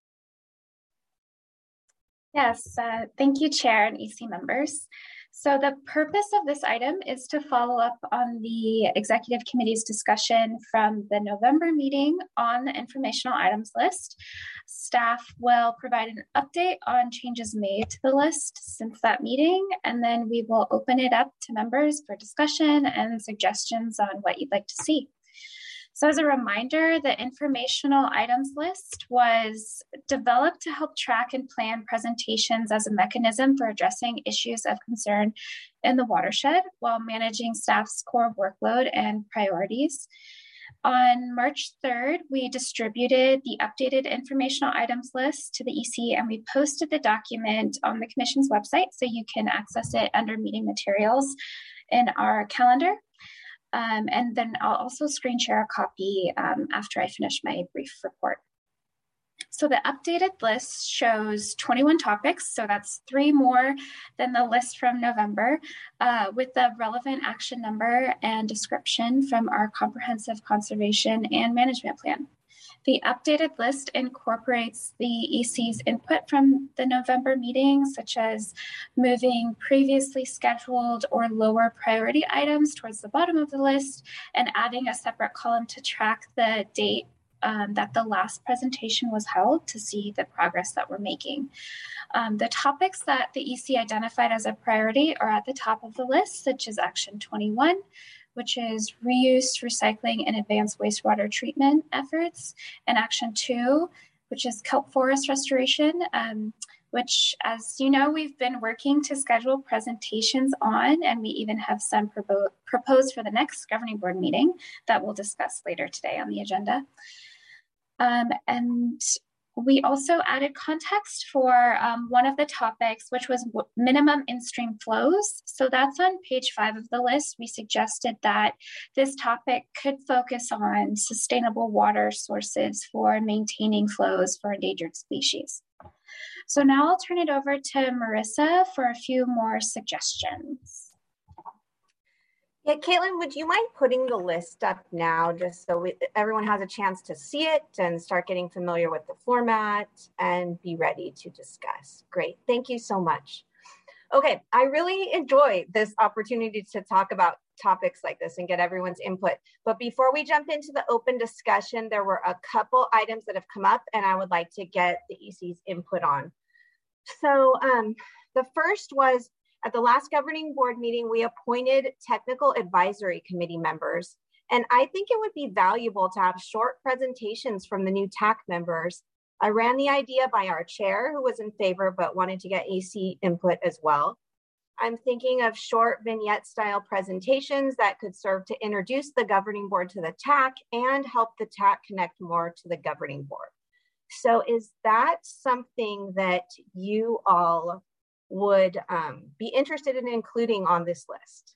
S5: Yes, thank you, Chair and EC members. So the purpose of this item is to follow up on the Executive Committee's discussion from the November meeting on the informational items list. Staff will provide an update on changes made to the list since that meeting, and then we will open it up to members for discussion and suggestions on what you'd like to see. So as a reminder, the informational items list was developed to help track and plan presentations as a mechanism for addressing issues of concern in the watershed while managing staff's core workload and priorities. On March 3rd, we distributed the updated informational items list to the EC, and we posted the document on the Commission's website so you can access it under meeting materials in our calendar. And then I'll also screen share a copy after I finish my brief report. So the updated list shows 21 topics, so that's 3 more than the list from November, with the relevant action number and description from our comprehensive conservation and management plan. The updated list incorporates the EC's input from the November meeting, such as moving previously scheduled or lower priority items towards the bottom of the list and adding a separate column to track the date that the last presentation was held to see the progress that we're making. The topics that the EC identified as a priority are at the top of the list, such as Action 21, which is reuse, recycling, and advanced wastewater treatment efforts, and Action 2, which is kelp forest restoration, which, as you know, we've been working to schedule presentations on, and we even have some proposed for the next governing board meeting that we'll discuss later today on the agenda. And We also added context for one of the topics, which was minimum in-stream flows. So that's on page 5 of the list. We suggested that this topic could focus on sustainable water sources for maintaining flows for endangered species. So now I'll turn it over to Marissa for a few more suggestions.
S13: Yeah, Caitlin, would you mind putting the list up now just so everyone has a chance to see it and start getting familiar with the format and be ready to discuss? Great, thank you so much. Okay, I really enjoy this opportunity to talk about topics like this and get everyone's input. But before we jump into the open discussion, there were a couple items that have come up and I would like to get the EC's input on. So the first was, at the last governing board meeting, we appointed technical advisory committee members. And I think it would be valuable to have short presentations from the new TAC members. I ran the idea by our chair, who was in favor, but wanted to get EC input as well. I'm thinking of short vignette style presentations that could serve to introduce the governing board to the TAC and help the TAC connect more to the governing board. So is that something that you all would be interested in including on this list?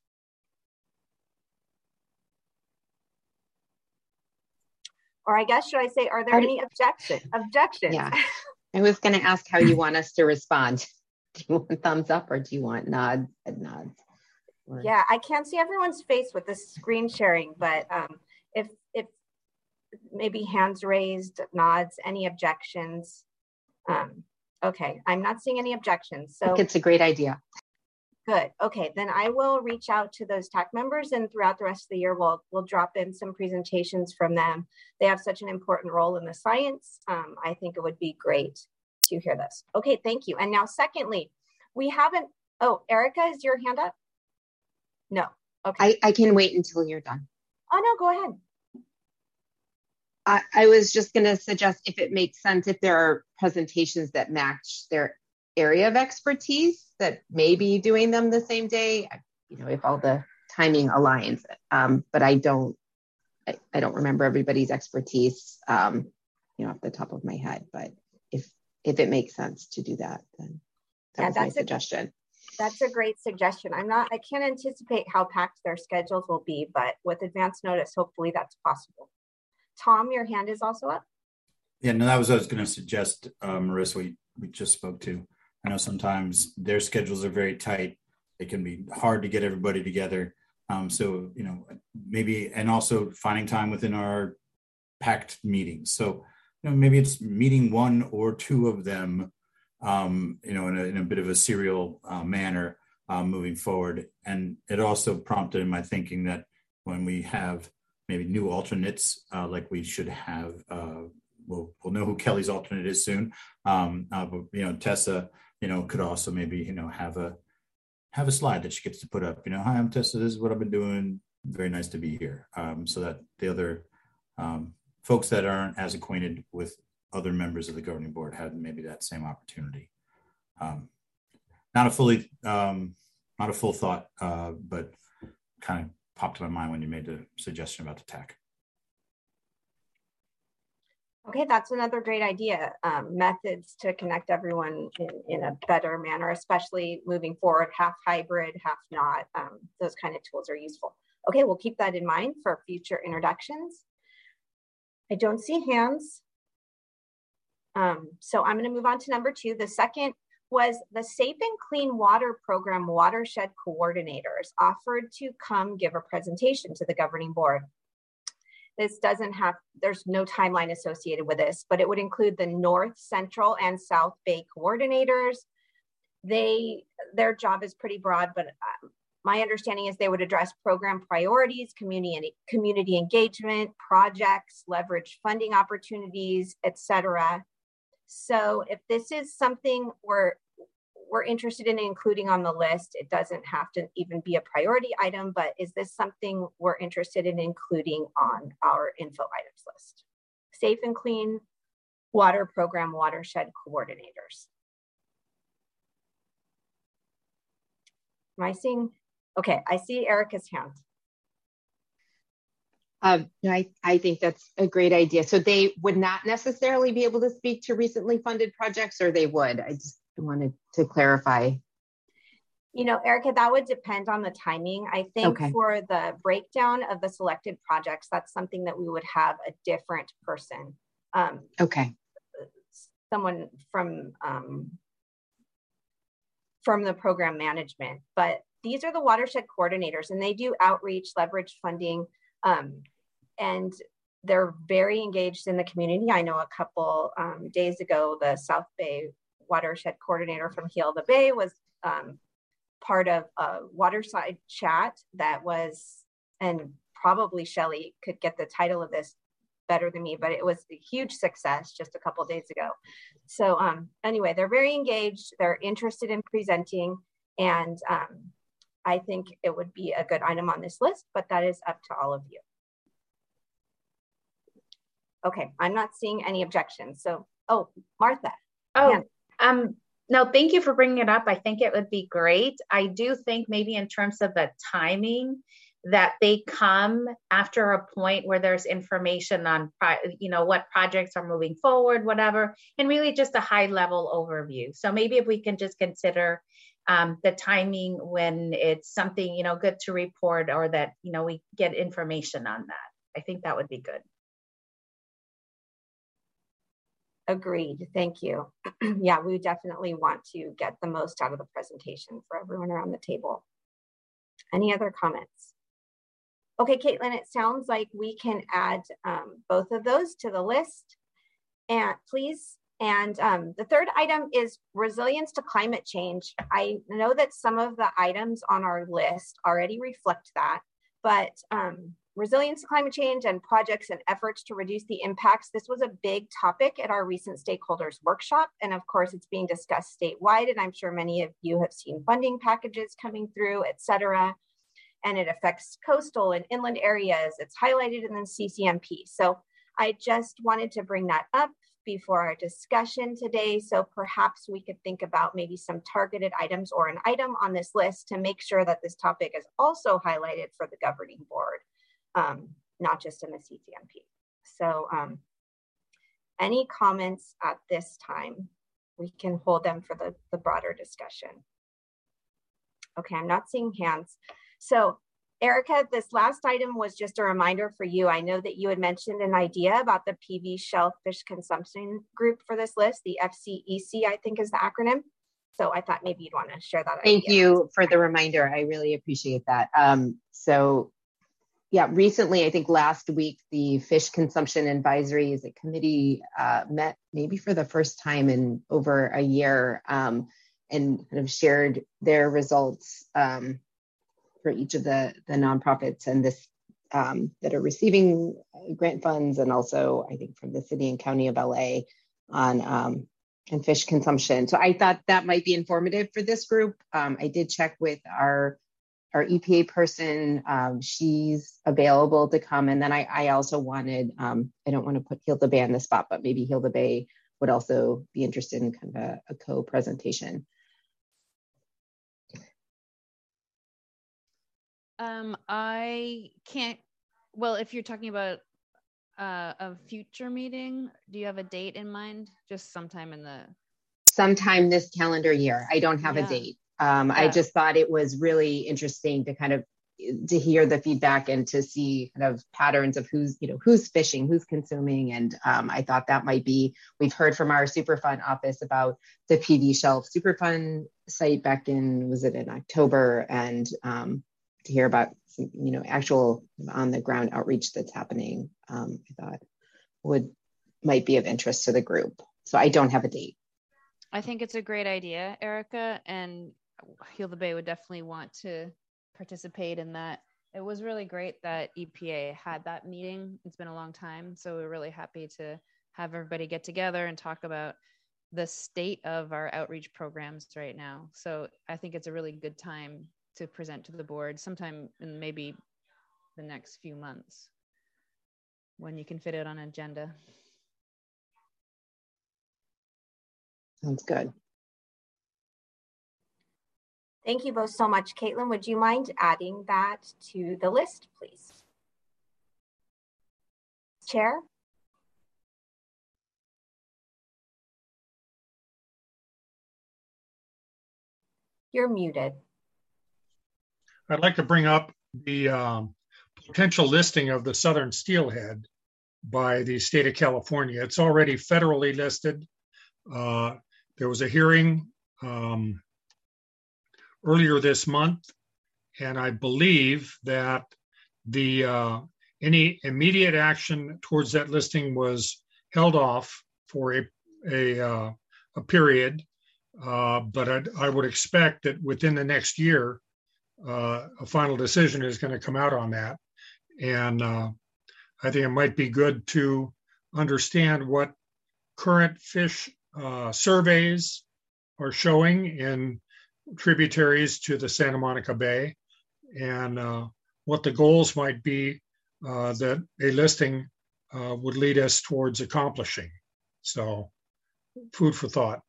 S13: Or I guess, should I say, are there any objections?
S11: Yeah, I was going to ask how you want us to respond. Do you want thumbs up or do you want nods? Or...
S13: Yeah, I can't see everyone's face with the screen sharing, but if maybe hands raised, nods, any objections? Okay, I'm not seeing any objections. So
S11: I think it's a great idea.
S13: Good. Okay, then I will reach out to those TAC members, and throughout the rest of the year, we'll drop in some presentations from them. They have such an important role in the science. I think it would be great to hear this. Okay, thank you. And now, secondly, we haven't. Oh, Erica, is your hand up? No. Okay.
S11: I can wait until you're done.
S13: Oh no, go ahead.
S11: I was just going to suggest, if it makes sense, if there are presentations that match their area of expertise, that maybe doing them the same day, if all the timing aligns. But I don't remember everybody's expertise, off the top of my head. But if it makes sense to do that, then that's my suggestion.
S13: That's a great suggestion. I can't anticipate how packed their schedules will be, but with advance notice, hopefully that's possible. Tom, your hand is also up.
S8: Yeah, no, that was what I was going to suggest, Marissa, we just spoke to. I know sometimes their schedules are very tight. It can be hard to get everybody together. So, maybe, and also finding time within our packed meetings. So, maybe it's meeting one or two of them, in a bit of a serial manner moving forward. And it also prompted in my thinking that when we have maybe new alternates, like we should have, we'll know who Kelly's alternate is soon. But Tessa, could also maybe, have a slide that she gets to put up. Hi, I'm Tessa. This is what I've been doing. Very nice to be here. So that the other folks that aren't as acquainted with other members of the governing board have maybe that same opportunity. Not a full thought, but kind of popped to my mind when you made the suggestion about the TAC.
S13: Okay, that's another great idea. Methods to connect everyone in a better manner, especially moving forward, half hybrid, half not. Those kind of tools are useful. Okay, we'll keep that in mind for future introductions. I don't see hands. So I'm going to move on to number 2. The second was the Safe and Clean Water Program watershed coordinators offered to come give a presentation to the governing board. This there's no timeline associated with this, but it would include the North, Central, and South Bay coordinators. Their job is pretty broad, but my understanding is they would address program priorities, community engagement, projects, leverage funding opportunities, etc. So if this is something we're interested in including on the list, it doesn't have to even be a priority item, but is this something we're interested in including on our info items list? Safe and Clean Water Program watershed coordinators. Am I seeing? Okay, I see Erica's hand.
S11: No, I think that's a great idea. So they would not necessarily be able to speak to recently funded projects, or they would? I just wanted to clarify.
S13: You know, Erica, that would depend on the timing. I think for the breakdown of the selected projects, that's something that we would have a different person. Someone from the program management. But these are the watershed coordinators, and they do outreach, leverage funding, and they're very engaged in the community. I know a couple days ago, the South Bay watershed coordinator from Heal the Bay was part of a waterside chat that was, and probably Shelley could get the title of this better than me, but it was a huge success just a couple days ago. So anyway, they're very engaged, they're interested in presenting, and I think it would be a good item on this list, but that is up to all of you. Okay, I'm not seeing any objections. So, Martha.
S2: No, thank you for bringing it up. I think it would be great. I do think maybe in terms of the timing that they come after a point where there's information on, what projects are moving forward, whatever, and really just a high level overview. So maybe if we can just consider the timing when it's something, good to report, or that, we get information on that. I think that would be good.
S13: Agreed. Thank you. Yeah, we definitely want to get the most out of the presentation for everyone around the table. Any other comments? Okay, Caitlin, it sounds like we can add both of those to the list, and please. And the third item is resilience to climate change. I know that some of the items on our list already reflect that, but resilience to climate change and projects and efforts to reduce the impacts. This was a big topic at our recent stakeholders workshop. And of course, it's being discussed statewide. And I'm sure many of you have seen funding packages coming through, et cetera. And it affects coastal and inland areas. It's highlighted in the CCMP. So I just wanted to bring that up before our discussion today. So perhaps we could think about maybe some targeted items or an item on this list to make sure that this topic is also highlighted for the governing board. Not just in the CCMP. So any comments at this time? We can hold them for the broader discussion. Okay, I'm not seeing hands. So Erica, this last item was just a reminder for you. I know that you had mentioned an idea about the PV shellfish consumption group for this list, the FCEC, I think is the acronym. So I thought maybe you'd want to share that idea.
S11: Thank you for the reminder. I really appreciate that. Yeah, recently, I think last week, the Fish Consumption Advisory Committee met maybe for the first time in over a year, and kind of shared their results for each of the nonprofits and this that are receiving grant funds, and also I think from the city and county of LA on and fish consumption. So I thought that might be informative for this group. I did check with our EPA person. She's available to come. And then I also wanted, I don't want to put Heal the Bay on the spot, but maybe Heal the Bay would also be interested in kind of a co-presentation.
S12: I can't, well, if you're talking about a future meeting, do you have a date in mind? Just sometime
S11: this calendar year. I don't have a date. I just thought it was really interesting to kind of to hear the feedback and to see kind of patterns of who's fishing, who's consuming. And I thought that might be, we've heard from our Superfund office about the PV Shelf Superfund site back in, was it in October? And to hear about some, actual on the ground outreach that's happening, I thought might be of interest to the group. So I don't have a date.
S12: I think it's a great idea, Erica, and Heal the Bay would definitely want to participate in that. It was really great that EPA had that meeting. It's been a long time, so we're really happy to have everybody get together and talk about the state of our outreach programs right now. So I think it's a really good time to present to the board sometime in maybe the next few months when you can fit it on an agenda.
S11: Sounds good.
S13: Thank you both so much. Caitlin, would you mind adding that to the list, please? Chair. You're muted.
S3: I'd like to bring up the potential listing of the southern steelhead by the state of California. It's already federally listed. There was a hearing earlier this month, and I believe that the any immediate action towards that listing was held off for a period. But I would expect that within the next year, a final decision is going to come out on that. And I think it might be good to understand what current fish surveys are showing in tributaries to the Santa Monica Bay, and what the goals might be that a listing would lead us towards accomplishing. So, food for thought.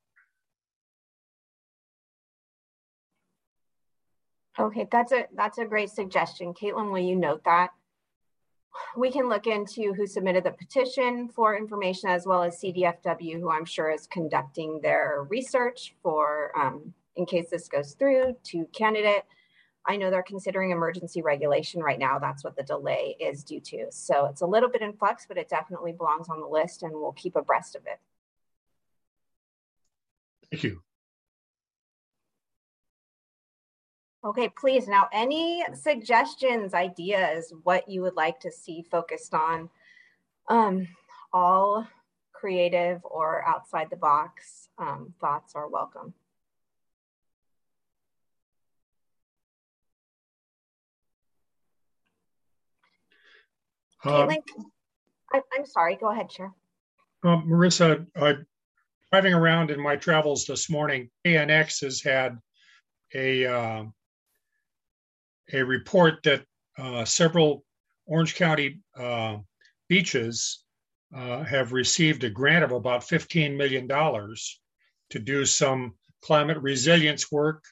S13: Okay, that's a great suggestion. Caitlin, will you note that? We can look into who submitted the petition for information, as well as CDFW, who I'm sure is conducting their research for, in case this goes through, to candidate. I know they're considering emergency regulation right now. That's what the delay is due to. So it's a little bit in flux, but it definitely belongs on the list, and we'll keep abreast of it.
S3: Thank you.
S13: Okay, please. Now, any suggestions, ideas, what you would like to see focused on? All creative or outside the box thoughts are welcome. Caitlin, I'm sorry, go ahead, Chair.
S3: Marissa, driving around in my travels this morning, KNX has had a report that several Orange County beaches have received a grant of about $15 million to do some climate resilience work.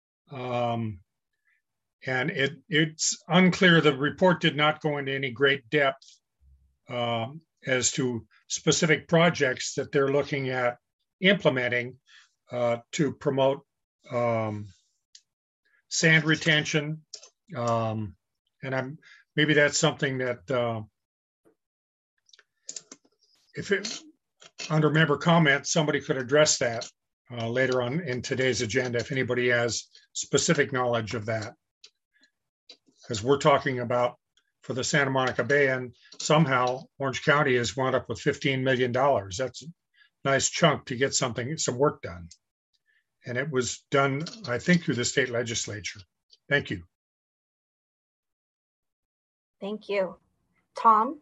S3: And it's unclear, the report did not go into any great depth as to specific projects that they're looking at implementing to promote sand retention. And maybe that's something that if it under member comments, somebody could address that later on in today's agenda, if anybody has specific knowledge of that. Because we're talking about for the Santa Monica Bay, and somehow Orange County has wound up with $15 million. That's a nice chunk to get some work done. And it was done, I think, through the state legislature. Thank you.
S13: Thank you. Tom?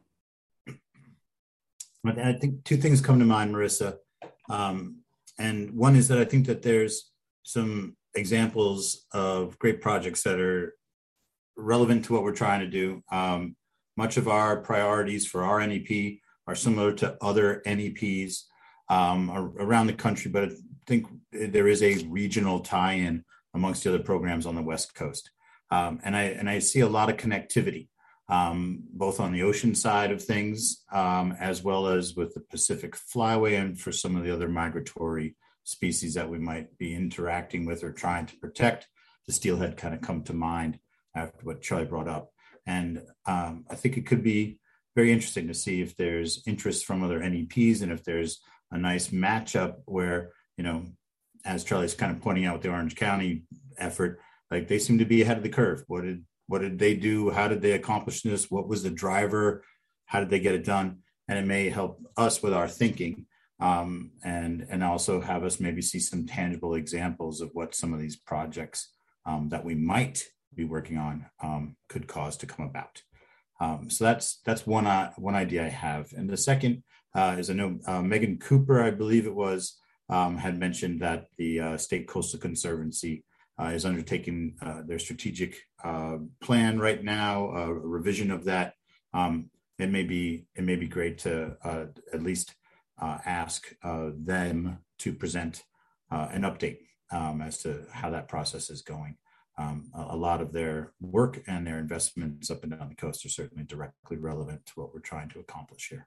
S8: I think two things come to mind, Marissa. And one is that I think that there's some examples of great projects that are relevant to what we're trying to do. Much of our priorities for our NEP are similar to other NEPs around the country, but I think there is a regional tie-in amongst the other programs on the West Coast. And I see a lot of connectivity, both on the ocean side of things, as well as with the Pacific Flyway and for some of the other migratory species that we might be interacting with or trying to protect. The steelhead kind of come to mind after what Charlie brought up. And I think it could be very interesting to see if there's interest from other NEPs and if there's a nice matchup where, you know, as Charlie's kind of pointing out with the Orange County effort, like they seem to be ahead of the curve. What did they do? How did they accomplish this? What was the driver? How did they get it done? And it may help us with our thinking and also have us maybe see some tangible examples of what some of these projects that we might be working on could cause to come about. So that's one idea I have. And the second is, I know Megan Cooper, I believe it was, had mentioned that the State Coastal Conservancy is undertaking their strategic plan right now, a revision of that. It may be great to at least ask them to present an update as to how that process is going. a lot of their work and their investments up and down the coast are certainly directly relevant to what we're trying to accomplish here.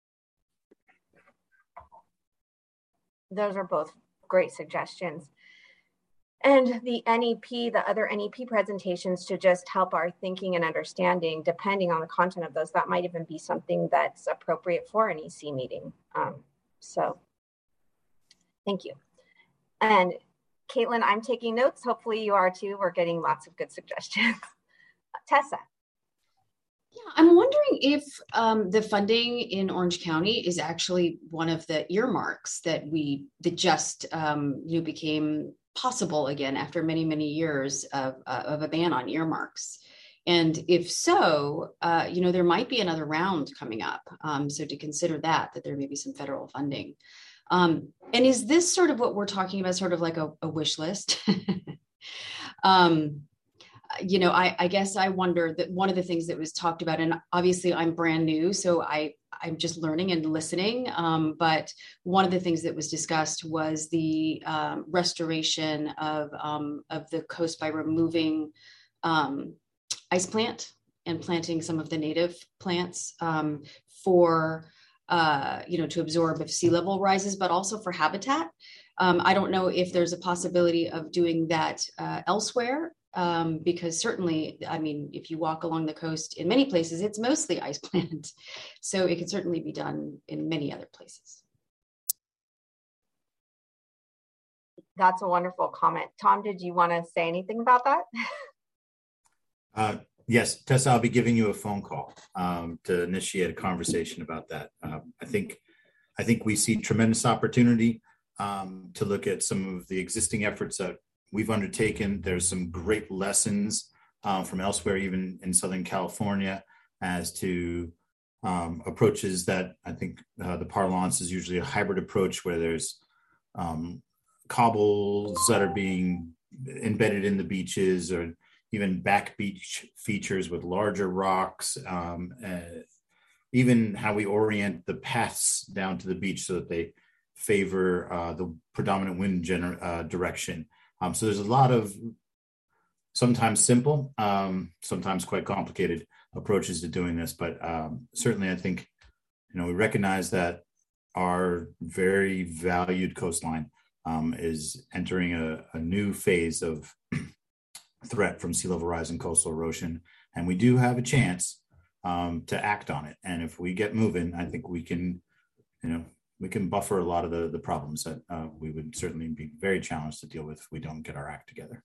S13: Those are both great suggestions. And the NEP, the other NEP presentations, to just help our thinking and understanding, depending on the content of those, that might even be something that's appropriate for an EC meeting. So thank you. And Caitlin, I'm taking notes. Hopefully you are too. We're getting lots of good suggestions. Tessa.
S6: Yeah, I'm wondering if the funding in Orange County is actually one of the earmarks that just became possible again after many, many years of a ban on earmarks. And if so, there might be another round coming up. So to consider that there may be some federal funding. And is this sort of what we're talking about, sort of like a wish list? I guess I wonder that one of the things that was talked about, and obviously I'm brand new, so I'm just learning and listening. But one of the things that was discussed was the restoration of the coast by removing ice plant and planting some of the native plants for to absorb if sea level rises, but also for habitat. I don't know if there's a possibility of doing that elsewhere. Because certainly, I mean, if you walk along the coast in many places, it's mostly ice plant. So it can certainly be done in many other places.
S13: That's a wonderful comment. Tom, did you want to say anything about that?
S8: Yes, Tessa, I'll be giving you a phone call to initiate a conversation about that. I think we see tremendous opportunity to look at some of the existing efforts that we've undertaken. There's some great lessons from elsewhere, even in Southern California, as to approaches that I think the parlance is usually a hybrid approach where there's cobbles that are being embedded in the beaches, or even back beach features with larger rocks, even how we orient the paths down to the beach so that they favor the predominant wind direction. So there's a lot of sometimes simple, sometimes quite complicated approaches to doing this. But certainly I think, we recognize that our very valued coastline is entering a new phase of threat from sea level rise and coastal erosion. And we do have a chance to act on it. And if we get moving, I think we can, we can buffer a lot of the problems that we would certainly be very challenged to deal with if we don't get our act together.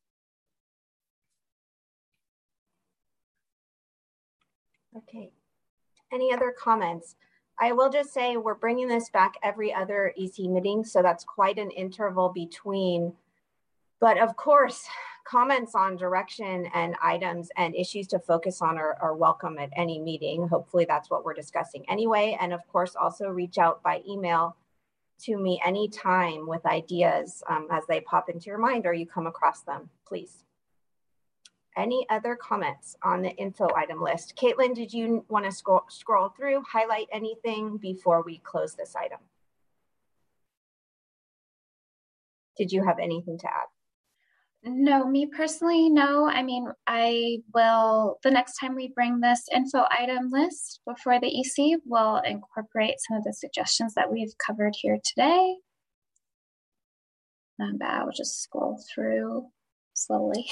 S13: Okay. Any other comments? I will just say we're bringing this back every other EC meeting, so that's quite an interval between. But of course, comments on direction and items and issues to focus on are welcome at any meeting. Hopefully that's what we're discussing anyway. And of course, also reach out by email to me anytime with ideas as they pop into your mind or you come across them, please. Any other comments on the info item list? Caitlin, did you want to scroll through, highlight anything before we close this item? Did you have anything to add?
S5: No, me personally, no. I mean, I will, the next time we bring this info item list before the EC, we'll incorporate some of the suggestions that we've covered here today. And I'll just scroll through slowly.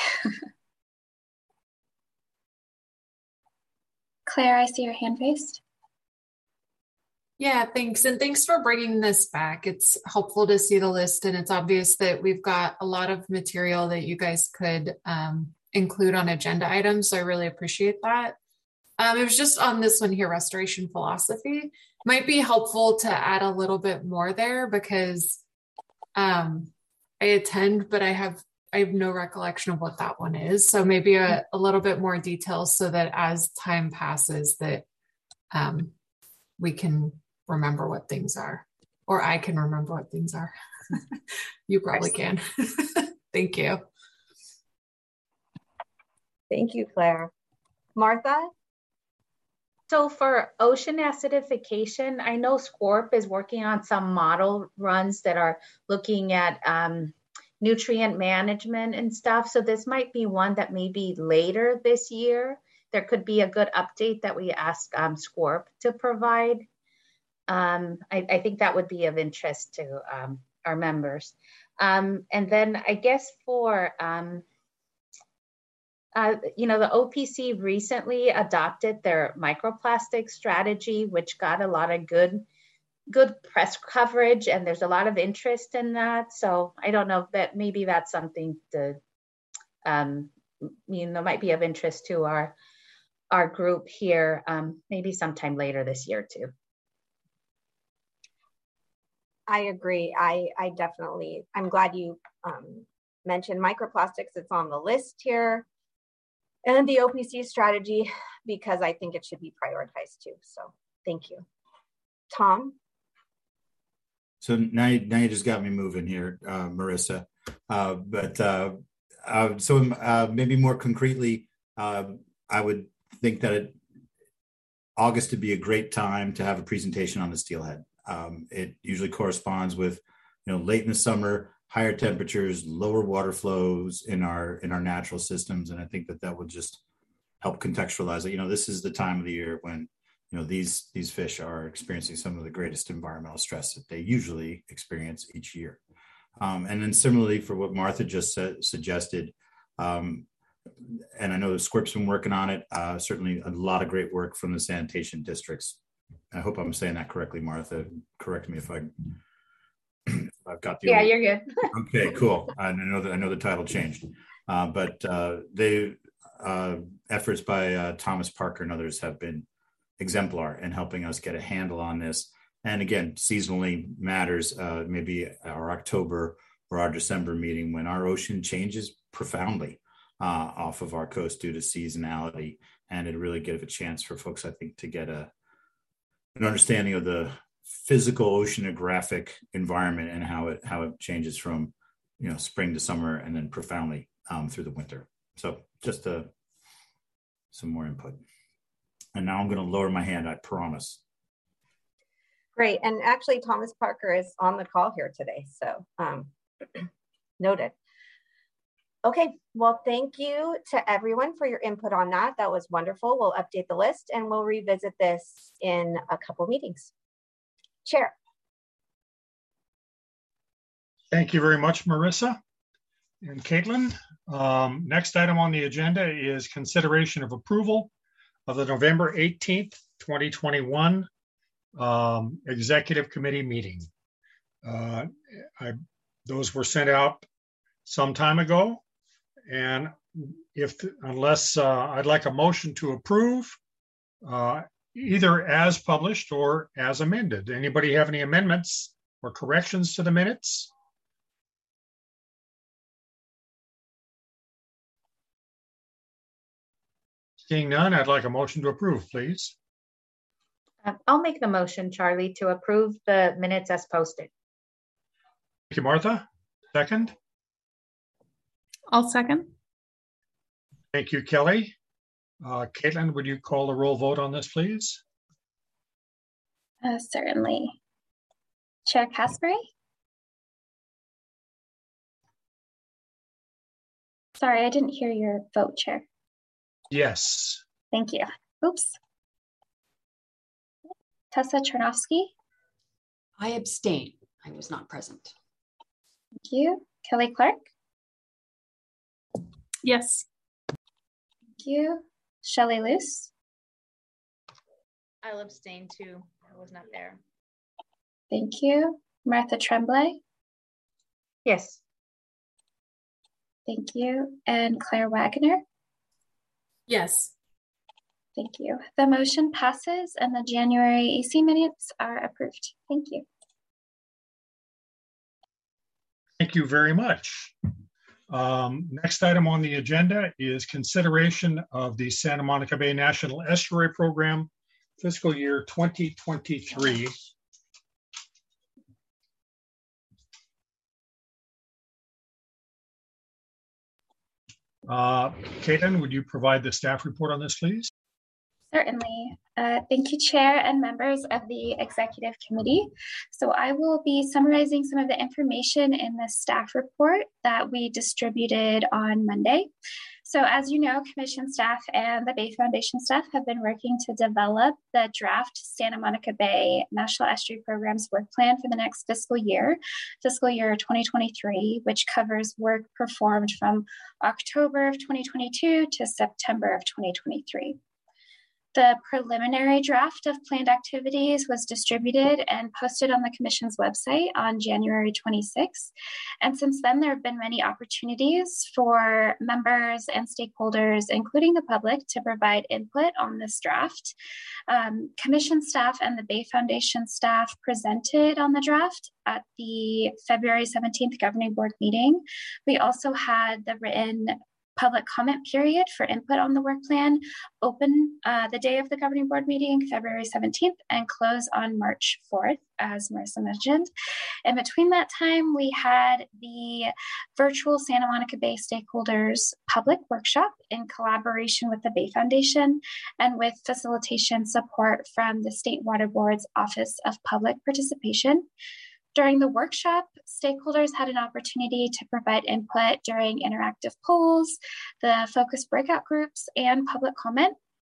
S5: Claire, I see your hand raised.
S10: Yeah, thanks. And thanks for bringing this back. It's helpful to see the list, and it's obvious that we've got a lot of material that you guys could include on agenda items. So I really appreciate that. It was just on this one here, restoration philosophy. Might be helpful to add a little bit more there because I attend, but I have no recollection of what that one is. So maybe a little bit more detail so that as time passes that we can remember what things are, or I can remember what things are. You probably can. Thank you.
S13: Thank you, Claire. Martha?
S2: So for ocean acidification, I know SCORP is working on some model runs that are looking at, nutrient management and stuff. So this might be one that maybe later this year, there could be a good update that we ask SCORP to provide. I think that would be of interest to our members. And then I guess for, you know, the OPC recently adopted their microplastic strategy, which got a lot of good press coverage, and there's a lot of interest in that. So I don't know, that maybe that's something to, you know, might be of interest to our group here, maybe sometime later this year too.
S13: I agree. I definitely, I'm glad you mentioned microplastics. It's on the list here, and the OPC strategy, because I think it should be prioritized too. So thank you. Tom?
S8: So now you just got me moving here, Marissa. Maybe more concretely, I would think that August would be a great time to have a presentation on the steelhead. It usually corresponds with, you know, late in the summer, higher temperatures, lower water flows in our natural systems, and I think that would just help contextualize it. You know, this is the time of the year when, you know, these fish are experiencing some of the greatest environmental stress that they usually experience each year. And then similarly for what Martha just suggested, and I know the SCORP's been working on it, certainly a lot of great work from the sanitation districts. I hope I'm saying that correctly, Martha. Correct me if I've got the
S2: Yeah, you're good.
S8: Okay, cool. I know the title changed, but efforts by Thomas Parker and others have been exemplar in helping us get a handle on this. And again, seasonally matters, maybe our October or our December meeting when our ocean changes profoundly off of our coast due to seasonality. And it really give a chance for folks, I think, to get an understanding of the physical oceanographic environment and how it changes from, you know, spring to summer and then profoundly through the winter. So just some more input. And now I'm going to lower my hand, I promise.
S13: Great. And actually, Thomas Parker is on the call here today. So noted. Okay. Well, thank you to everyone for your input on that. That was wonderful. We'll update the list and we'll revisit this in a couple meetings. Chair.
S3: Thank you very much, Marissa and Caitlin. Next item on the agenda is consideration of approval of the November 18th, 2021 Executive Committee meeting. Those were sent out some time ago, and unless I'd like a motion to approve either as published or as amended. Anybody have any amendments or corrections to the minutes? Seeing none, I'd like a motion to approve, please.
S2: I'll make the motion, Charlie, to approve the minutes as posted.
S3: Thank you, Martha. Second?
S7: I'll second.
S3: Thank you, Kelly. Caitlin, would you call the roll vote on this, please?
S5: Certainly. Chair Caspery? Sorry, I didn't hear your vote, Chair.
S3: Yes.
S5: Thank you. Oops. Tessa Chernovsky?
S6: I abstain. I was not present.
S5: Thank you. Kelly Clark?
S7: Yes.
S5: Thank you. Shelley Luce?
S12: I'll abstain too. I was not there.
S5: Thank you. Martha Tremblay?
S2: Yes.
S5: Thank you. And Claire Wagner?
S10: Yes.
S5: Thank you. The motion passes and the January AC minutes are approved. Thank you.
S3: Thank you very much. Next item on the agenda is consideration of the Santa Monica Bay National Estuary Program fiscal year 2023. Caitlin, would you provide the staff report on this, please?
S5: Certainly. Thank you, Chair and members of the Executive Committee. So I will be summarizing some of the information in the staff report that we distributed on Monday. So as you know, Commission staff and the Bay Foundation staff have been working to develop the draft Santa Monica Bay National Estuary Programs work plan for the next fiscal year 2023, which covers work performed from October of 2022 to September of 2023. The preliminary draft of planned activities was distributed and posted on the Commission's website on January 26th. And since then, there have been many opportunities for members and stakeholders, including the public, to provide input on this draft. Commission staff and the Bay Foundation staff presented on the draft at the February 17th Governing Board meeting. We also had the written public comment period for input on the work plan open the day of the Governing Board meeting, February 17th, and close on March 4th, as Marissa mentioned. In between that time, we had the virtual Santa Monica Bay Stakeholders public workshop in collaboration with the Bay Foundation and with facilitation support from the State Water Board's Office of Public Participation. During the workshop, stakeholders had an opportunity to provide input during interactive polls, the focus breakout groups, and public comment.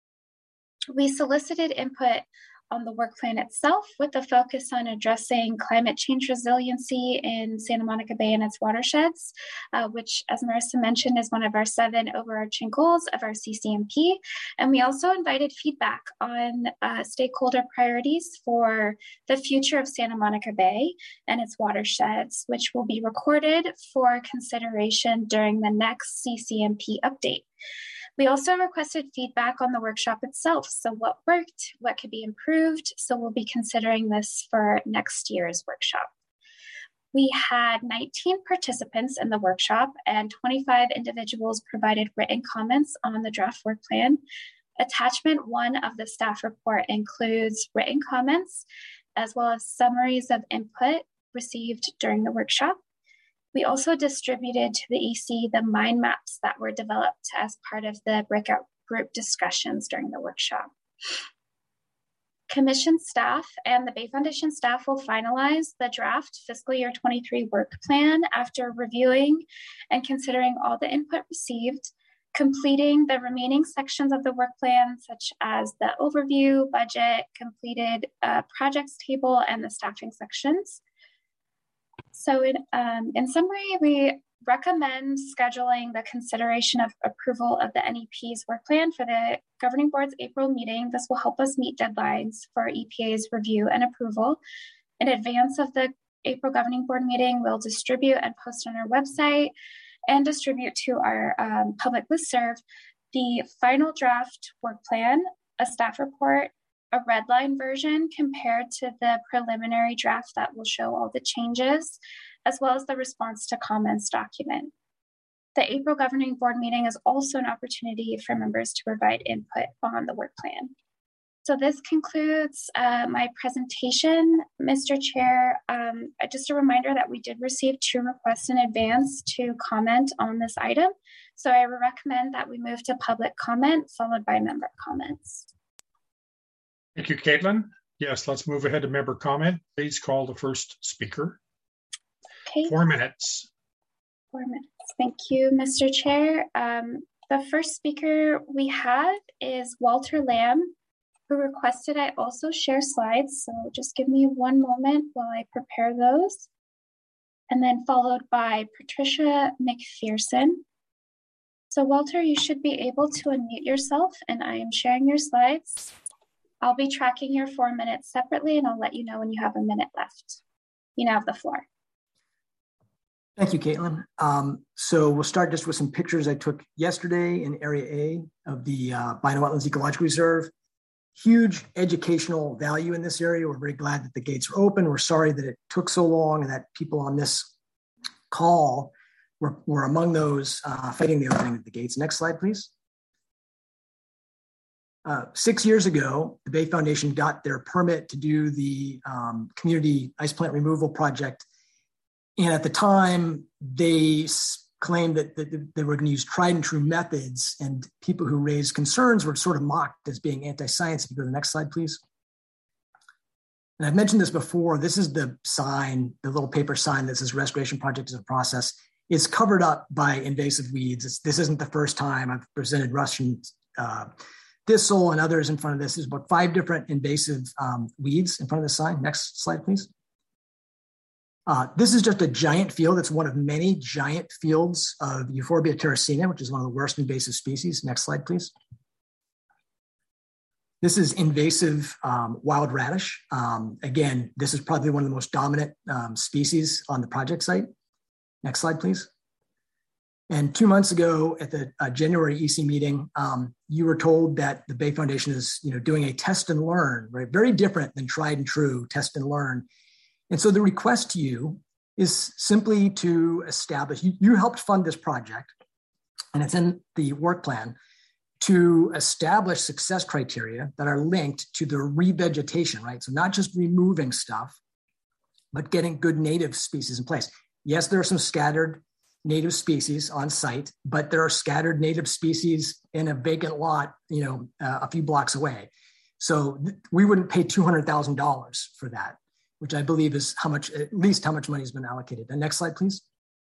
S5: We solicited input on the work plan itself with a focus on addressing climate change resiliency in Santa Monica Bay and its watersheds, which, as Marissa mentioned, is one of our 7 overarching goals of our CCMP. And we also invited feedback on stakeholder priorities for the future of Santa Monica Bay and its watersheds, which will be recorded for consideration during the next CCMP update. We also requested feedback on the workshop itself. So what worked, what could be improved. So we'll be considering this for next year's workshop. We had 19 participants in the workshop and 25 individuals provided written comments on the draft work plan. Attachment 1 of the staff report includes written comments as well as summaries of input received during the workshop. We also distributed to the EC the mind maps that were developed as part of the breakout group discussions during the workshop. Commission staff and the Bay Foundation staff will finalize the draft fiscal year 23 work plan after reviewing and considering all the input received, completing the remaining sections of the work plan, such as the overview, budget, completed projects table, and the staffing sections. So in summary, we recommend scheduling the consideration of approval of the NEP's work plan for the Governing Board's April meeting. This will help us meet deadlines for EPA's review and approval. In advance of the April Governing Board meeting, we'll distribute and post on our website and distribute to our public listserv the final draft work plan, a staff report, a red line version compared to the preliminary draft that will show all the changes, as well as the response to comments document. The April Governing Board meeting is also an opportunity for members to provide input on the work plan. So this concludes my presentation, Mr. Chair. Just a reminder that we did receive 2 requests in advance to comment on this item. So I would recommend that we move to public comment followed by member comments.
S3: Thank you, Caitlin. Yes, let's move ahead to member comment. Please call the first speaker.
S5: Okay.
S3: 4 minutes.
S5: 4 minutes. Thank you, Mr. Chair. The first speaker we have is Walter Lamb, who requested I also share slides. So just give me one moment while I prepare those. And then followed by Patricia McPherson. So Walter, you should be able to unmute yourself, and I am sharing your slides. I'll be tracking your 4 minutes separately, and I'll let you know when you have a minute left. You now have the floor.
S16: Thank you, Caitlin. So we'll start just with some pictures I took yesterday in Area A of the Bynum Wetlands Ecological Reserve. Huge educational value in this area. We're very glad that the gates are open. We're sorry that it took so long and that people on this call were among those fighting the opening of the gates. Next slide, please. 6 years ago, the Bay Foundation got their permit to do the community ice plant removal project. And at the time, they claimed that they were going to use tried and true methods, and people who raised concerns were sort of mocked as being anti-science. If you go to the next slide, please. And I've mentioned this before. This is the sign, the little paper sign that says restoration project is a process. It's covered up by invasive weeds. This isn't the first time I've presented Russian thistle and others in front of this. There's about 5 different invasive weeds in front of the sign. Next slide, please. This is just a giant field. It's one of many giant fields of Euphorbia terracina, which is one of the worst invasive species. Next slide, please. This is invasive wild radish. Again, this is probably one of the most dominant species on the project site. Next slide, please. And 2 months ago at the January EC meeting, you were told that the Bay Foundation is doing a test and learn, right? Very different than tried and true test and learn. And so the request to you is simply to establish, you helped fund this project, and it's in the work plan, to establish success criteria that are linked to the revegetation, right? So not just removing stuff, but getting good native species in place. Yes, there are some scattered native species on site, but there are scattered native species in a vacant lot, a few blocks away. So we wouldn't pay $200,000 for that, which I believe is at least how much money has been allocated. The next slide, please.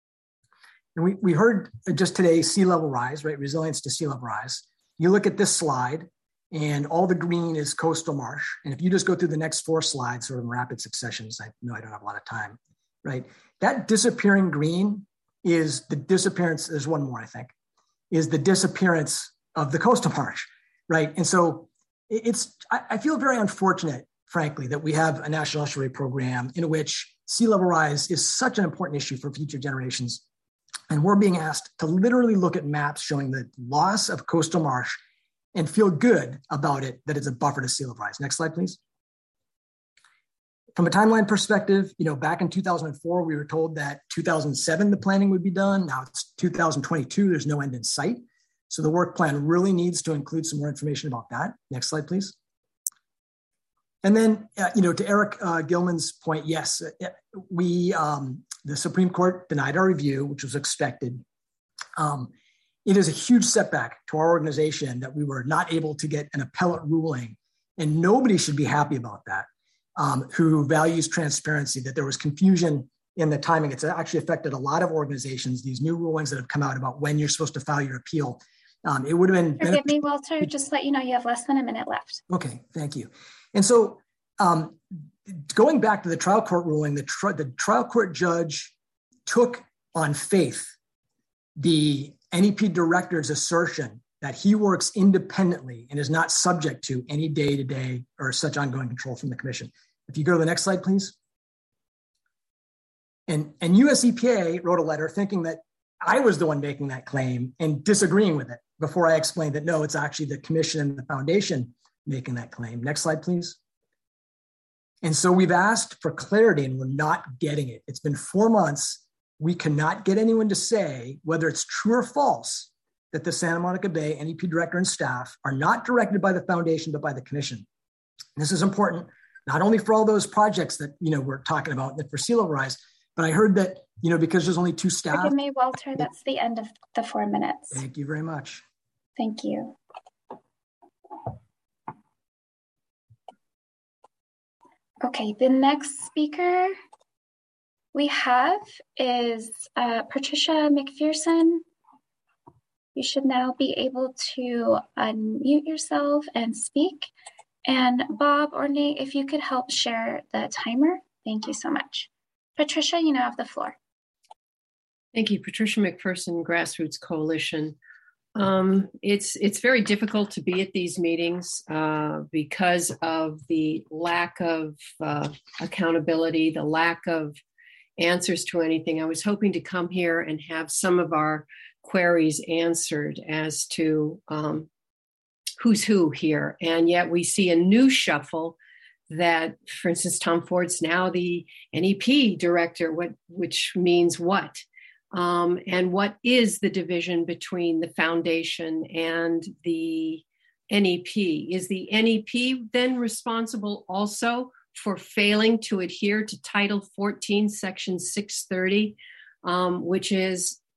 S16: And we heard just today sea level rise, right? Resilience to sea level rise. You look at this slide and all the green is coastal marsh. And if you just go through the next 4 slides, sort of in rapid successions, I know I don't have a lot of time, right? That disappearing green is the disappearance, there's one more, I think, is the disappearance of the coastal marsh, right? And so I feel very unfortunate, frankly, that we have a national estuary program in which sea level rise is such an important issue for future generations. And we're being asked to literally look at maps showing the loss of coastal marsh and feel good about it, that it's a buffer to sea level rise. Next slide, please. From a timeline perspective, back in 2004, we were told that 2007, the planning would be done. Now it's 2022, there's no end in sight. So the work plan really needs to include some more information about that. Next slide, please. And then, to Eric Gilman's point, yes, the Supreme Court denied our review, which was expected. It is a huge setback to our organization that we were not able to get an appellate ruling, and nobody should be happy about that, who values transparency, that there was confusion in the timing. It's actually affected a lot of organizations, these new rulings that have come out about when you're supposed to file your appeal. It would have been—
S5: Forgive me, Walter, just let you know you have less than a minute left.
S16: Okay, thank you. And so going back to the trial court ruling, the trial court judge took on faith the NEP director's assertion that he works independently and is not subject to any day-to-day or such ongoing control from the commission. If you go to the next slide, please. And US EPA wrote a letter thinking that I was the one making that claim and disagreeing with it before I explained that, no, it's actually the commission and the foundation making that claim. Next slide, please. And so we've asked for clarity and we're not getting it. It's been 4 months. We cannot get anyone to say whether it's true or false that the Santa Monica Bay NEP director and staff are not directed by the foundation, but by the commission. And this is important, not only for all those projects that, we're talking about that for sea level rise, but I heard that, because there's only 2 staff.
S5: Forgive me, Walter, that's the end of the 4 minutes.
S16: Thank you very much.
S5: Thank you. Okay, the next speaker we have is Patricia McPherson. You should now be able to unmute yourself and speak. And Bob or Nate, if you could help share the timer, thank you so much. Patricia, you now have the floor.
S1: Thank you. Patricia McPherson, Grassroots Coalition. It's very difficult to be at these meetings because of the lack of accountability, the lack of answers to anything. I was hoping to come here and have some of our queries answered as to who's who here. And yet we see a new shuffle that, for instance, Tom Ford's now the NEP director, which means what? And what is the division between the foundation and the NEP? Is the NEP then responsible also for failing to adhere to Title 14, Section 630, which is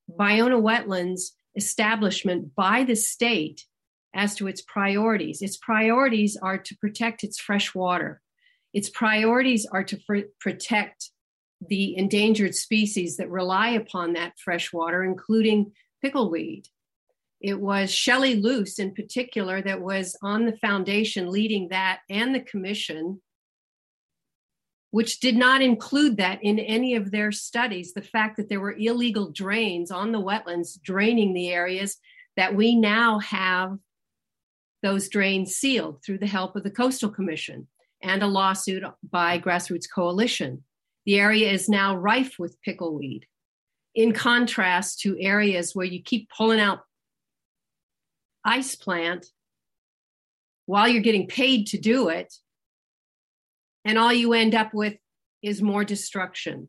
S1: Ballona Wetlands establishment by the state as to its priorities. Its priorities are to protect its fresh water. Its priorities are to protect the endangered species that rely upon that fresh water, including pickleweed. It was Shelley Luce in particular that was on the foundation leading that, and the commission, which did not include that in any of their studies, the fact that there were illegal drains on the wetlands draining the areas, that we now have those drains sealed through the help of the Coastal Commission and a lawsuit by Grassroots Coalition. The area is now rife with pickleweed, in contrast to areas where you keep pulling out ice plant while you're getting paid to do it, and all you end up with is more destruction.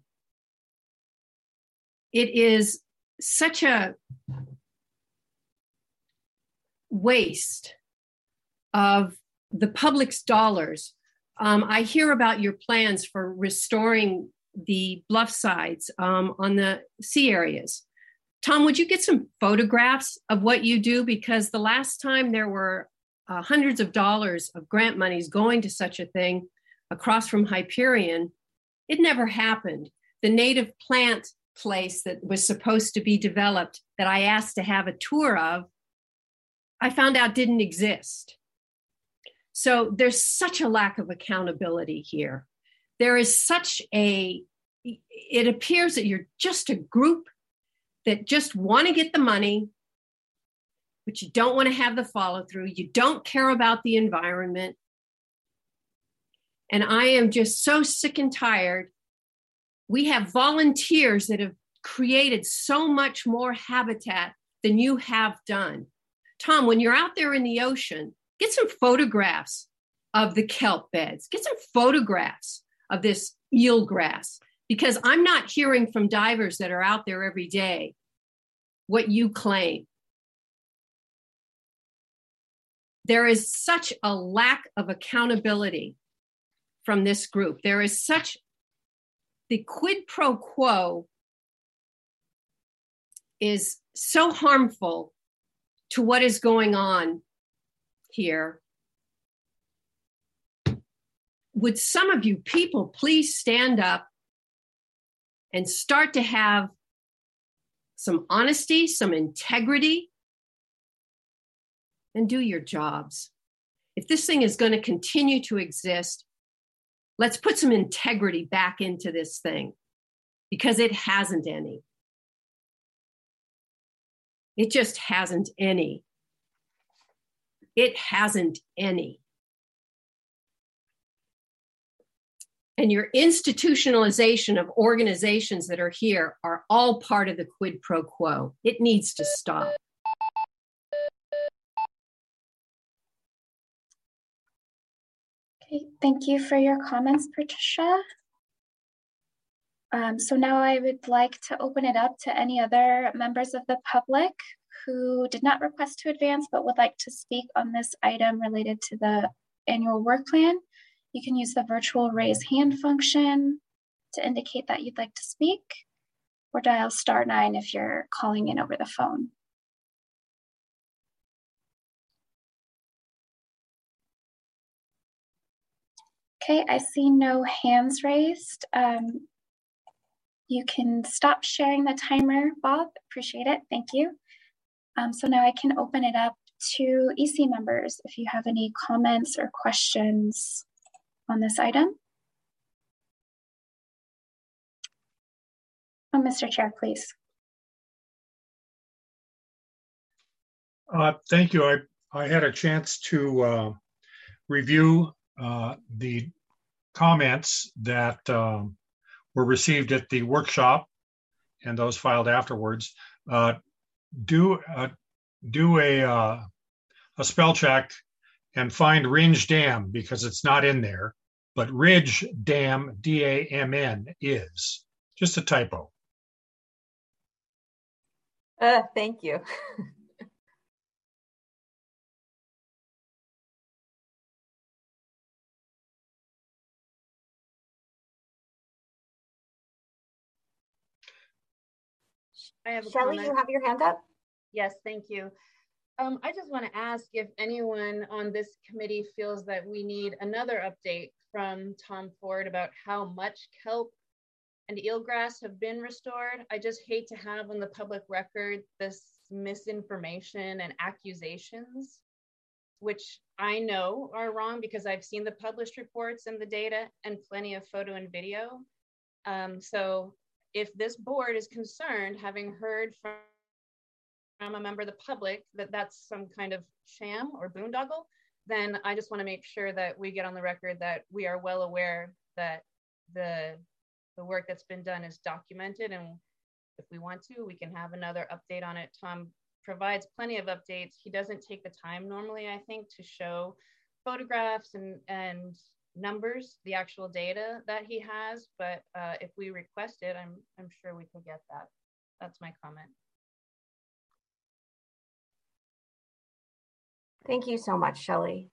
S1: It is such a waste of the public's dollars. I hear about your plans for restoring the bluff sides on the sea areas. Tom, would you get some photographs of what you do? Because the last time there were hundreds of dollars of grant monies going to such a thing across from Hyperion, it never happened. The native plant place that was supposed to be developed that I asked to have a tour of, I found out didn't exist. So there's such a lack of accountability here. There is such it appears that you're just a group that just want to get the money, but you don't want to have the follow through. You don't care about the environment. And I am just so sick and tired. We have volunteers that have created so much more habitat than you have done. Tom, when you're out there in the ocean, get some photographs of the kelp beds. Get some photographs of this eelgrass, because I'm not hearing from divers that are out there every day what you claim. There is such a lack of accountability from this group. There is such, the quid pro quo is so harmful to what is going on here. Would some of you people please stand up and start to have some honesty, some integrity, and do your jobs? If this thing is going to continue to exist, let's put some integrity back into this thing, because it hasn't any. It just hasn't any. It hasn't any. And your institutionalization of organizations that are here are all part of the quid pro quo. It needs to stop.
S5: Okay, thank you for your comments, Patricia. So now I would like to open it up to any other members of the public who did not request to advance but would like to speak on this item related to the annual work plan. You can use the virtual raise hand function to indicate that you'd like to speak, or dial *9 if you're calling in over the phone. Okay, I see no hands raised. You can stop sharing the timer, Bob. Appreciate it. Thank you. So now I can open it up to EC members if you have any comments or questions on this item. Oh, Mr. Chair, please.
S3: Thank you. I had a chance to review the comments that were received at the workshop and those filed afterwards. Do a spell check and find Ringe Dam, because it's not in there, but Ridge Dam, D-A-M-N, is. Just a typo.
S13: Thank you.
S17: I have a
S13: Shelley,
S17: comment.
S13: you have your hand up?
S17: Yes, thank you. I just want to ask if anyone on this committee feels that we need another update from Tom Ford about how much kelp and eelgrass have been restored. I just hate to have on the public record this misinformation and accusations, which I know are wrong because I've seen the published reports and the data and plenty of photo and video. So if this board is concerned, having heard from a member of the public that that's some kind of sham or boondoggle, then I just want to make sure that we get on the record that we are well aware that the work that's been done is documented, and if we want to, we can have another update on it. Tom provides plenty of updates. He doesn't take the time normally, I think, to show photographs and numbers, the actual data that he has, but if we request it, I'm sure we can get that. That's my comment.
S13: Thank you so much, Shelley.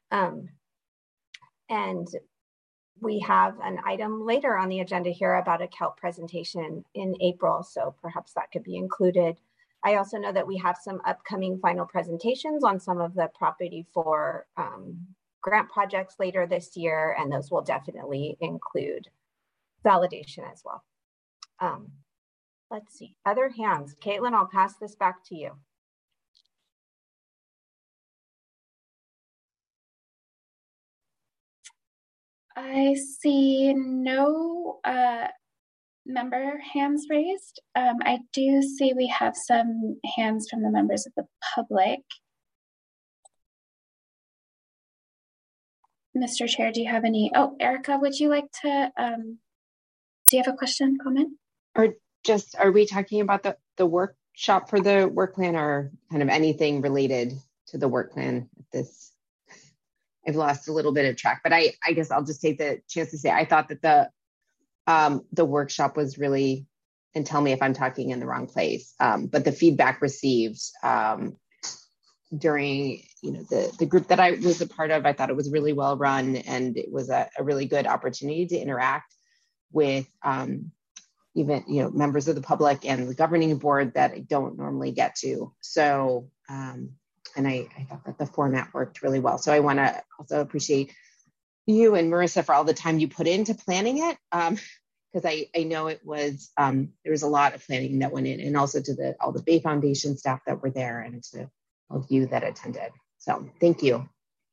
S13: And we have an item later on the agenda here about a kelp presentation in April, so perhaps that could be included. I also know that we have some upcoming final presentations on some of the property for grant projects later this year, and those will definitely include validation as well. Let's see, other hands. Caitlin, I'll pass this back to you.
S5: I see no member hands raised. I do see we have some hands from the members of the public. Mr. Chair, do you have any? Oh, Erica, would you like to, do you have a question, comment?
S11: Or just, are we talking about the workshop for the work plan, or kind of anything related to the work plan? I've lost a little bit of track, but I guess I'll just take the chance to say, I thought that the workshop was really, and tell me if I'm talking in the wrong place, but the feedback received during, the group that I was a part of, I thought it was really well run, and it was a really good opportunity to interact with even, members of the public and the governing board that I don't normally get to. So, and I thought that the format worked really well. So I want to also appreciate you and Marissa for all the time you put into planning it, because I know it was, there was a lot of planning that went in, and also to all the Bay Foundation staff that were there, and to all of you that attended. So thank you.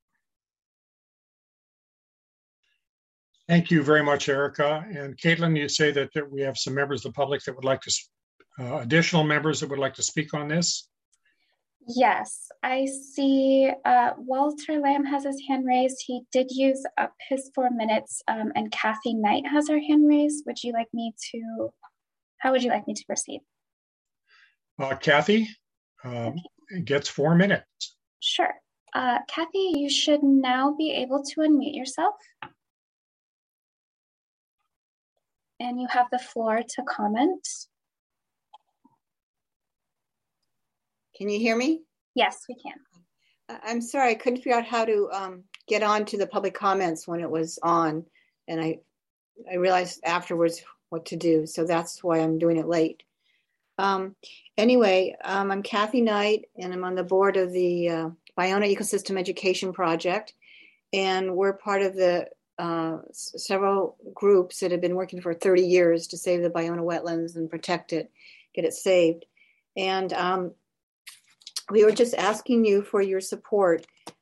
S3: Thank you very much, Erica. And Caitlin, you say that we have some members of the public that would like to, additional members that would like to speak on this.
S5: Yes, I see Walter Lamb has his hand raised. He did use up his 4 minutes, and Kathy Knight has her hand raised. Would you like me to, how would you like me to proceed?
S3: Kathy gets 4 minutes.
S5: Sure. Kathy, you should now be able to unmute yourself. And you have the floor to comment.
S18: Can you hear me?
S5: Yes, we can.
S18: I'm sorry, I couldn't figure out how to get on to the public comments when it was on. And I realized afterwards what to do. So that's why I'm doing it late. Anyway, I'm Kathy Knight, and I'm on the board of the Ballona Ecosystem Education Project. And we're part of the several groups that have been working for 30 years to save the Ballona wetlands and protect it, get it saved. And we were just asking you for your support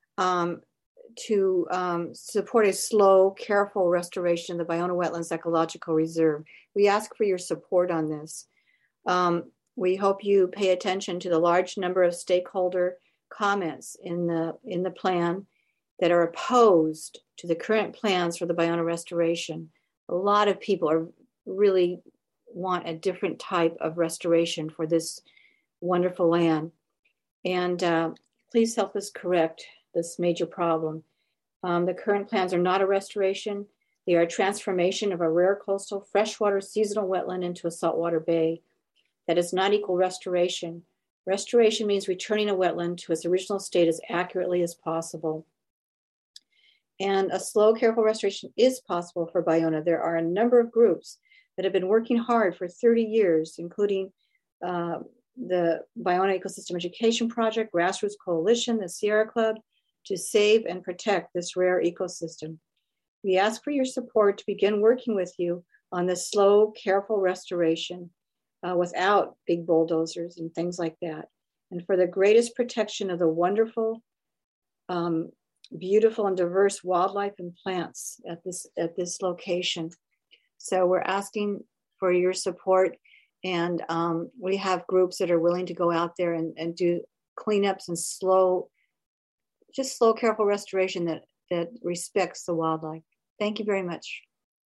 S18: to support a slow, careful restoration of the Ballona Wetlands Ecological Reserve. We ask for your support on this. We hope you pay attention to the large number of stakeholder comments in the plan that are opposed to the current plans for the Ballona restoration. A lot of people really want a different type of restoration for this wonderful land. And please help us correct this major problem. The current plans are not a restoration. They are a transformation of a rare coastal freshwater seasonal wetland into a saltwater bay. That does not equal restoration. Restoration means returning a wetland to its original state as accurately as possible. And a slow, careful restoration is possible for Ballona. There are a number of groups that have been working hard for 30 years, including the Ballona Ecosystem Education Project, Grassroots Coalition, the Sierra Club, to save and protect this rare ecosystem. We ask for your support to begin working with you on this slow, careful restoration without big bulldozers and things like that, and for the greatest protection of the wonderful, beautiful and diverse wildlife and plants at this location. So we're asking for your support, and we have groups that are willing to go out there and do cleanups and slow, careful restoration that respects the wildlife. Thank you very much.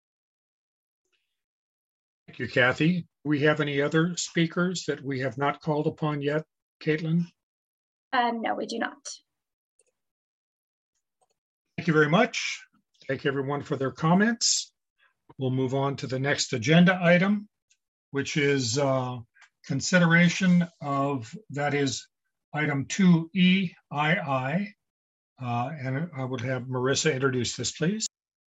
S3: Thank you, Kathy. Do we have any other speakers that we have not called upon yet, Caitlin?
S5: No, we do not.
S3: Thank you very much. Thank everyone for their comments. We'll move on to the next agenda item, which is consideration of, that is item 2EII. And I would have Marissa introduce this, please.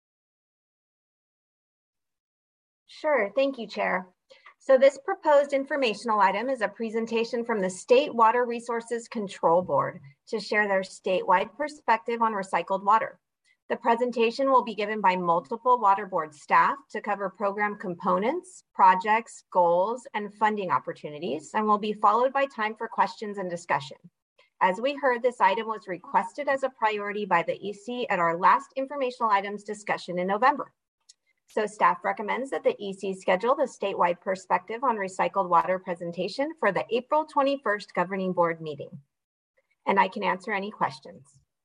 S13: Sure, thank you, Chair. So this proposed informational item is a presentation from the State Water Resources Control Board to share their statewide perspective on recycled water. The presentation will be given by multiple water board staff to cover program components, projects, goals, and funding opportunities, and will be followed by time for questions and discussion. As we heard, this item was requested as a priority by the EC at our last informational items discussion in November. So staff recommends that the EC schedule the statewide perspective on recycled water presentation for the April 21st governing board meeting. And I can answer any questions.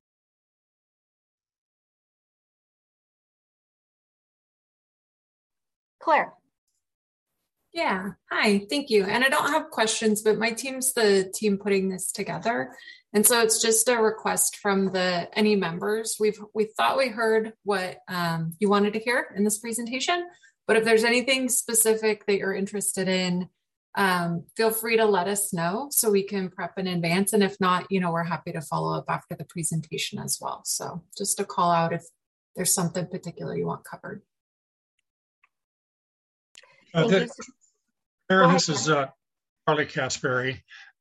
S13: Claire.
S10: Yeah, hi, thank you. And I don't have questions, but my team's the team putting this together. And so it's just a request from any members. We thought we heard what you wanted to hear in this presentation, but if there's anything specific that you're interested in, feel free to let us know so we can prep in advance. And if not, we're happy to follow up after the presentation as well. So just a call out if there's something particular you want covered.
S3: This is Charlie Casperry.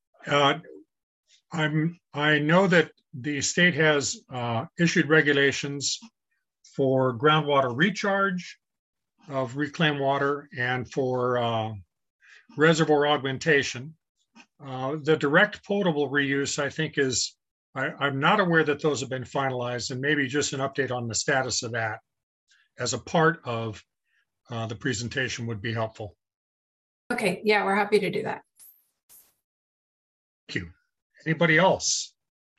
S3: I know that the state has issued regulations for groundwater recharge of reclaimed water and for reservoir augmentation. The direct potable reuse, I think, I'm not aware that those have been finalized, and maybe just an update on the status of that as a part of the presentation would be helpful.
S10: Okay, yeah, we're happy to do that.
S3: Thank you. Anybody else?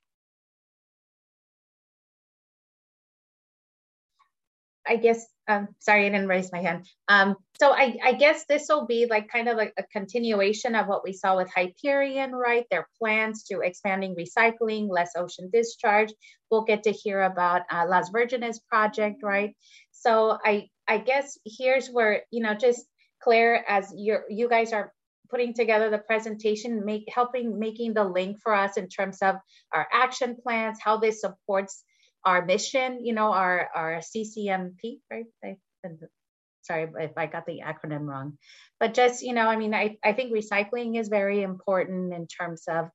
S2: I guess, sorry, I didn't raise my hand. So I guess this will be like kind of like a continuation of what we saw with Hyperion, right? Their plans to expanding recycling, less ocean discharge. We'll get to hear about Las Virgenes project, right? So I guess here's where, just Claire, as you guys are putting together the presentation, making the link for us in terms of our action plans, how this supports our mission, our CCMP, right? Sorry if I got the acronym wrong, but just, I think recycling is very important in terms of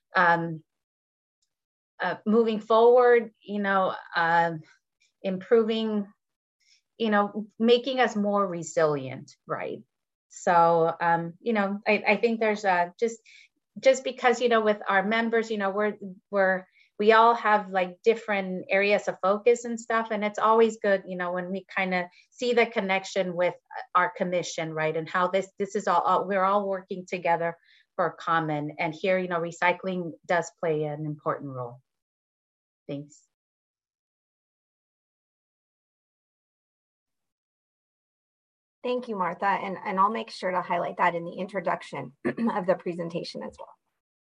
S2: moving forward, improving, making us more resilient, right? So, I think there's just because, with our members, we all have like different areas of focus and stuff. And it's always good, when we kind of see the connection with our commission, right? And how this is all, we're all working together for a common. And here, recycling does play an important role. Thanks.
S13: Thank you, Martha. And I'll make sure to highlight that in the introduction of the presentation as well.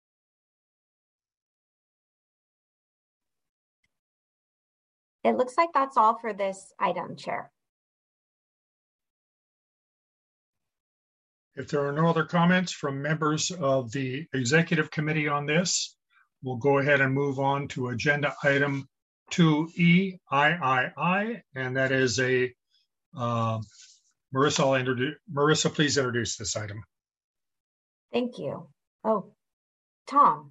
S13: It looks like that's all for this item, Chair.
S3: If there are no other comments from members of the executive committee on this, we'll go ahead and move on to agenda item 2EII, and that is a Marissa, please introduce this item.
S13: Thank you. Oh, Tom.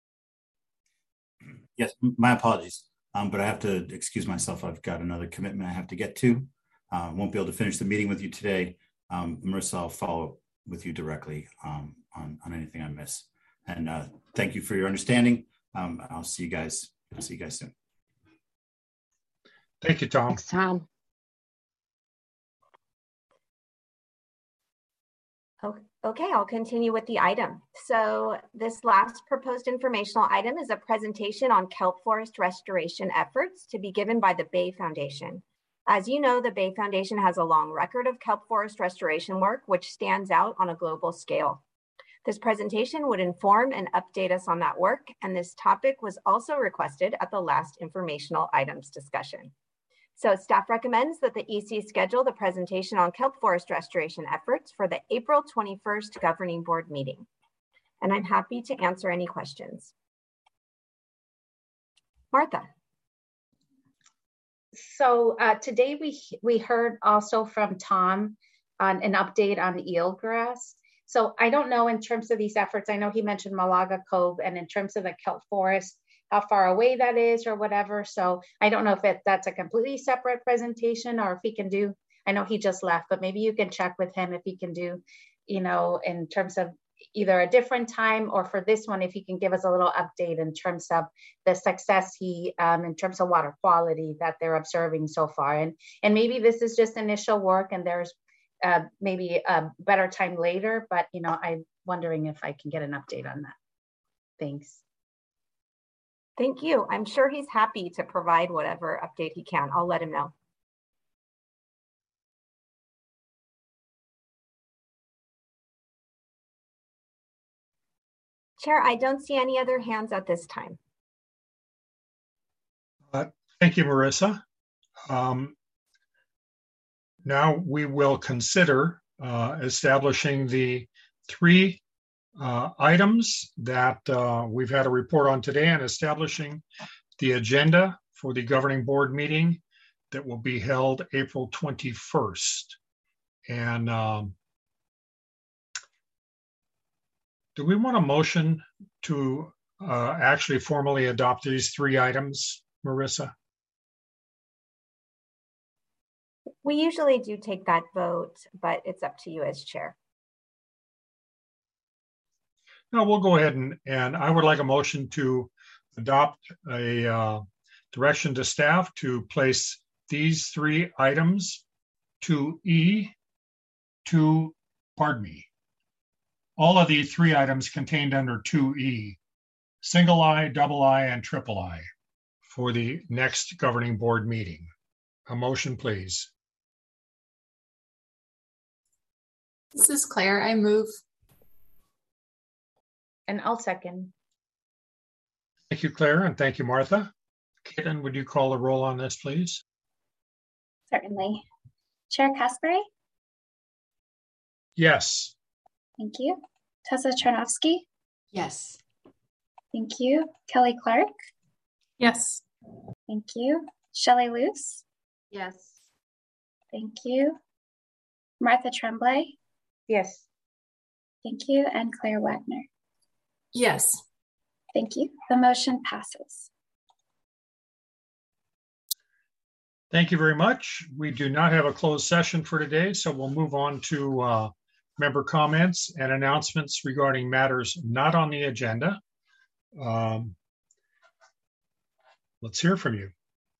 S8: Yes, my apologies, but I have to excuse myself. I've got another commitment I have to get to. Won't be able to finish the meeting with you today. Marissa, I'll follow up with you directly on anything I miss. And thank you for your understanding. I'll see you guys. Soon.
S3: Thank you, Tom.
S11: Thanks, Tom.
S13: Okay, I'll continue with the item. So this last proposed informational item is a presentation on kelp forest restoration efforts to be given by the Bay Foundation. As you know, the Bay Foundation has a long record of kelp forest restoration work, which stands out on a global scale. This presentation would inform and update us on that work, and this topic was also requested at the last informational items discussion. So staff recommends that the EC schedule the presentation on kelp forest restoration efforts for the April 21st governing board meeting. And I'm happy to answer any questions. Martha.
S2: So today we heard also from Tom on an update on eelgrass. So I don't know in terms of these efforts, I know he mentioned Malaga Cove, and in terms of the kelp forest, how far away that is or whatever. So I don't know if that's a completely separate presentation or if he can do, I know he just left, but maybe you can check with him if he can do, you know, in terms of either a different time or for this one, if he can give us a little update in terms of the success in terms of water quality that they're observing so far. And maybe this is just initial work and there's maybe a better time later, but, you know, I'm wondering if I can get an update on that. Thanks.
S13: Thank you. I'm sure he's happy to provide whatever update he can. I'll let him know. Chair, I don't see any other hands at this time.
S3: Thank you, Marissa. Now we will consider establishing the three items that we've had a report on today and establishing the agenda for the governing board meeting that will be held April 21st. And do we want a motion to actually formally adopt these three items, Marissa?
S13: We usually do take that vote, but it's up to you as chair.
S3: No, we'll go ahead and I would like a motion to adopt a direction to staff to place these three items all of the three items contained under 2E, single I, double I, and triple I for the next governing board meeting. A motion, please.
S10: This is Claire. I move.
S2: And I'll second.
S3: Thank you, Claire, and thank you, Martha. Caitlin, would you call the roll on this, please?
S5: Certainly. Chair Caspary?
S3: Yes.
S5: Thank you. Tessa Charnovsky?
S6: Yes.
S5: Thank you. Kelly Clark?
S7: Yes.
S5: Thank you. Shelley Luce?
S17: Yes.
S5: Thank you. Martha Tremblay?
S2: Yes.
S5: Thank you. And Claire Wagner?
S10: Yes.
S5: Thank you. The motion passes.
S3: Thank you very much. We do not have a closed session for today, so we'll move on to member comments and announcements regarding matters not on the agenda. Let's hear from you.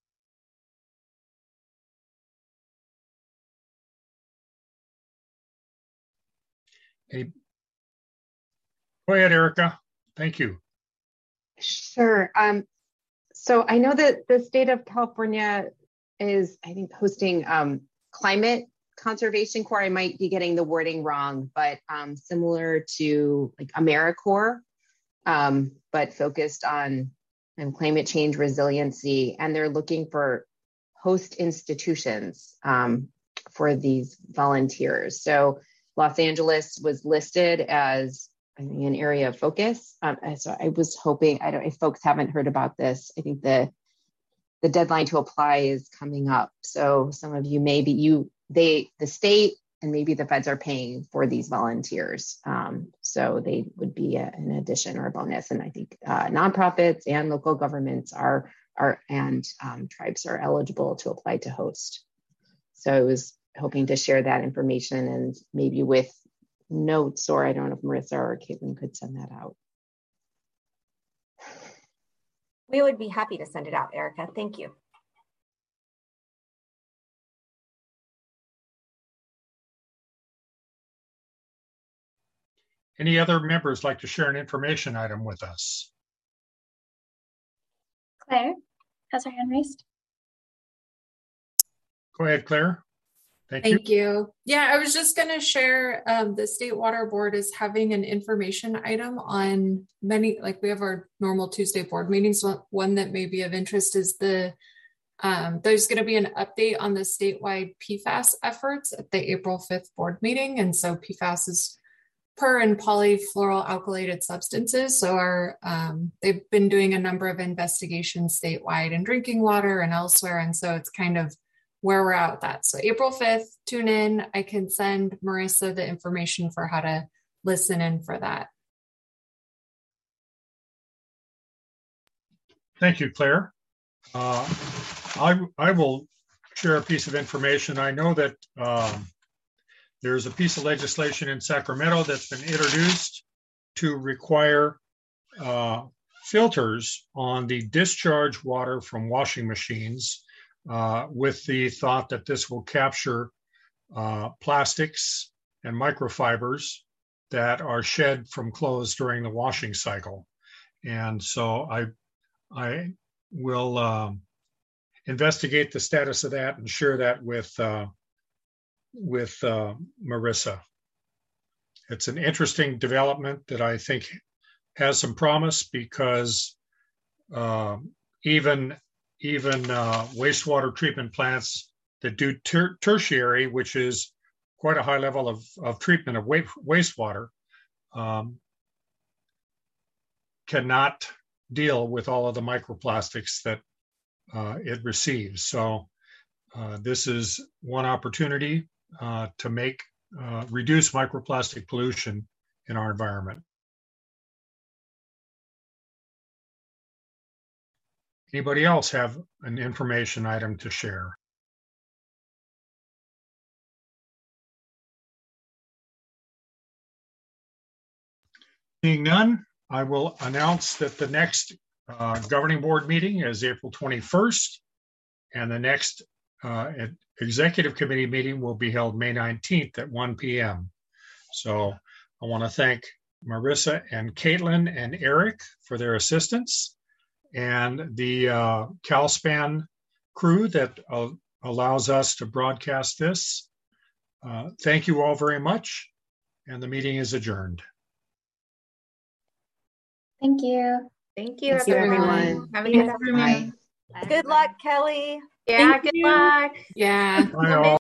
S3: Go ahead, Erica. Thank you.
S11: Sure. So I know that the state of California is, I think, hosting Climate Conservation Corps. I might be getting the wording wrong, but similar to like AmeriCorps, but focused on climate change resiliency. And they're looking for host institutions for these volunteers. So Los Angeles was listed as, I think, an area of focus. So I was hoping, I don't know if folks haven't heard about this. I think the deadline to apply is coming up. So some of you maybe the state maybe the feds are paying for these volunteers. So they would be an addition or a bonus. And I think nonprofits and local governments and tribes are eligible to apply to host. So I was hoping to share that information and maybe with notes, or I don't know if Marissa or Caitlin could send that out.
S13: We would be happy to send it out, Erica. Thank you.
S3: Any other members like to share an information item with us?
S5: Claire has her hand raised.
S3: Go ahead, Claire.
S10: Thank you. Yeah, I was just going to share the State Water Board is having an information item on many, like we have our normal Tuesday board meetings. One that may be of interest is there's going to be an update on the statewide PFAS efforts at the April 5th board meeting. And so PFAS is per and polyfluoroalkylated substances. So they've been doing a number of investigations statewide in drinking water and elsewhere. And so it's kind of where we're at with that. So April 5th, tune in. I can send Marissa the information for how to listen in for that.
S3: Thank you, Claire. I will share a piece of information. I know that there's a piece of legislation in Sacramento that's been introduced to require filters on the discharge water from washing machines, with the thought that this will capture plastics and microfibers that are shed from clothes during the washing cycle. And so I will investigate the status of that and share that with Marissa. It's an interesting development that I think has some promise, because even wastewater treatment plants that do tertiary, which is quite a high level of treatment of wastewater, cannot deal with all of the microplastics that it receives. So this is one opportunity to reduce microplastic pollution in our environment. Anybody else have an information item to share? Seeing none, I will announce that the next governing board meeting is April 21st, and the next executive committee meeting will be held May 19th at 1 p.m. So I want to thank Marissa and Caitlin and Eric for their assistance, and the CalSpan crew that allows us to broadcast this. Thank you all very much, and the meeting is adjourned.
S5: Thank you.
S13: Thank you,
S11: Thank you, everyone.
S13: Have a good afternoon. Good luck, Kelly.
S2: Yeah, good luck.
S10: Yeah.
S3: Bye all.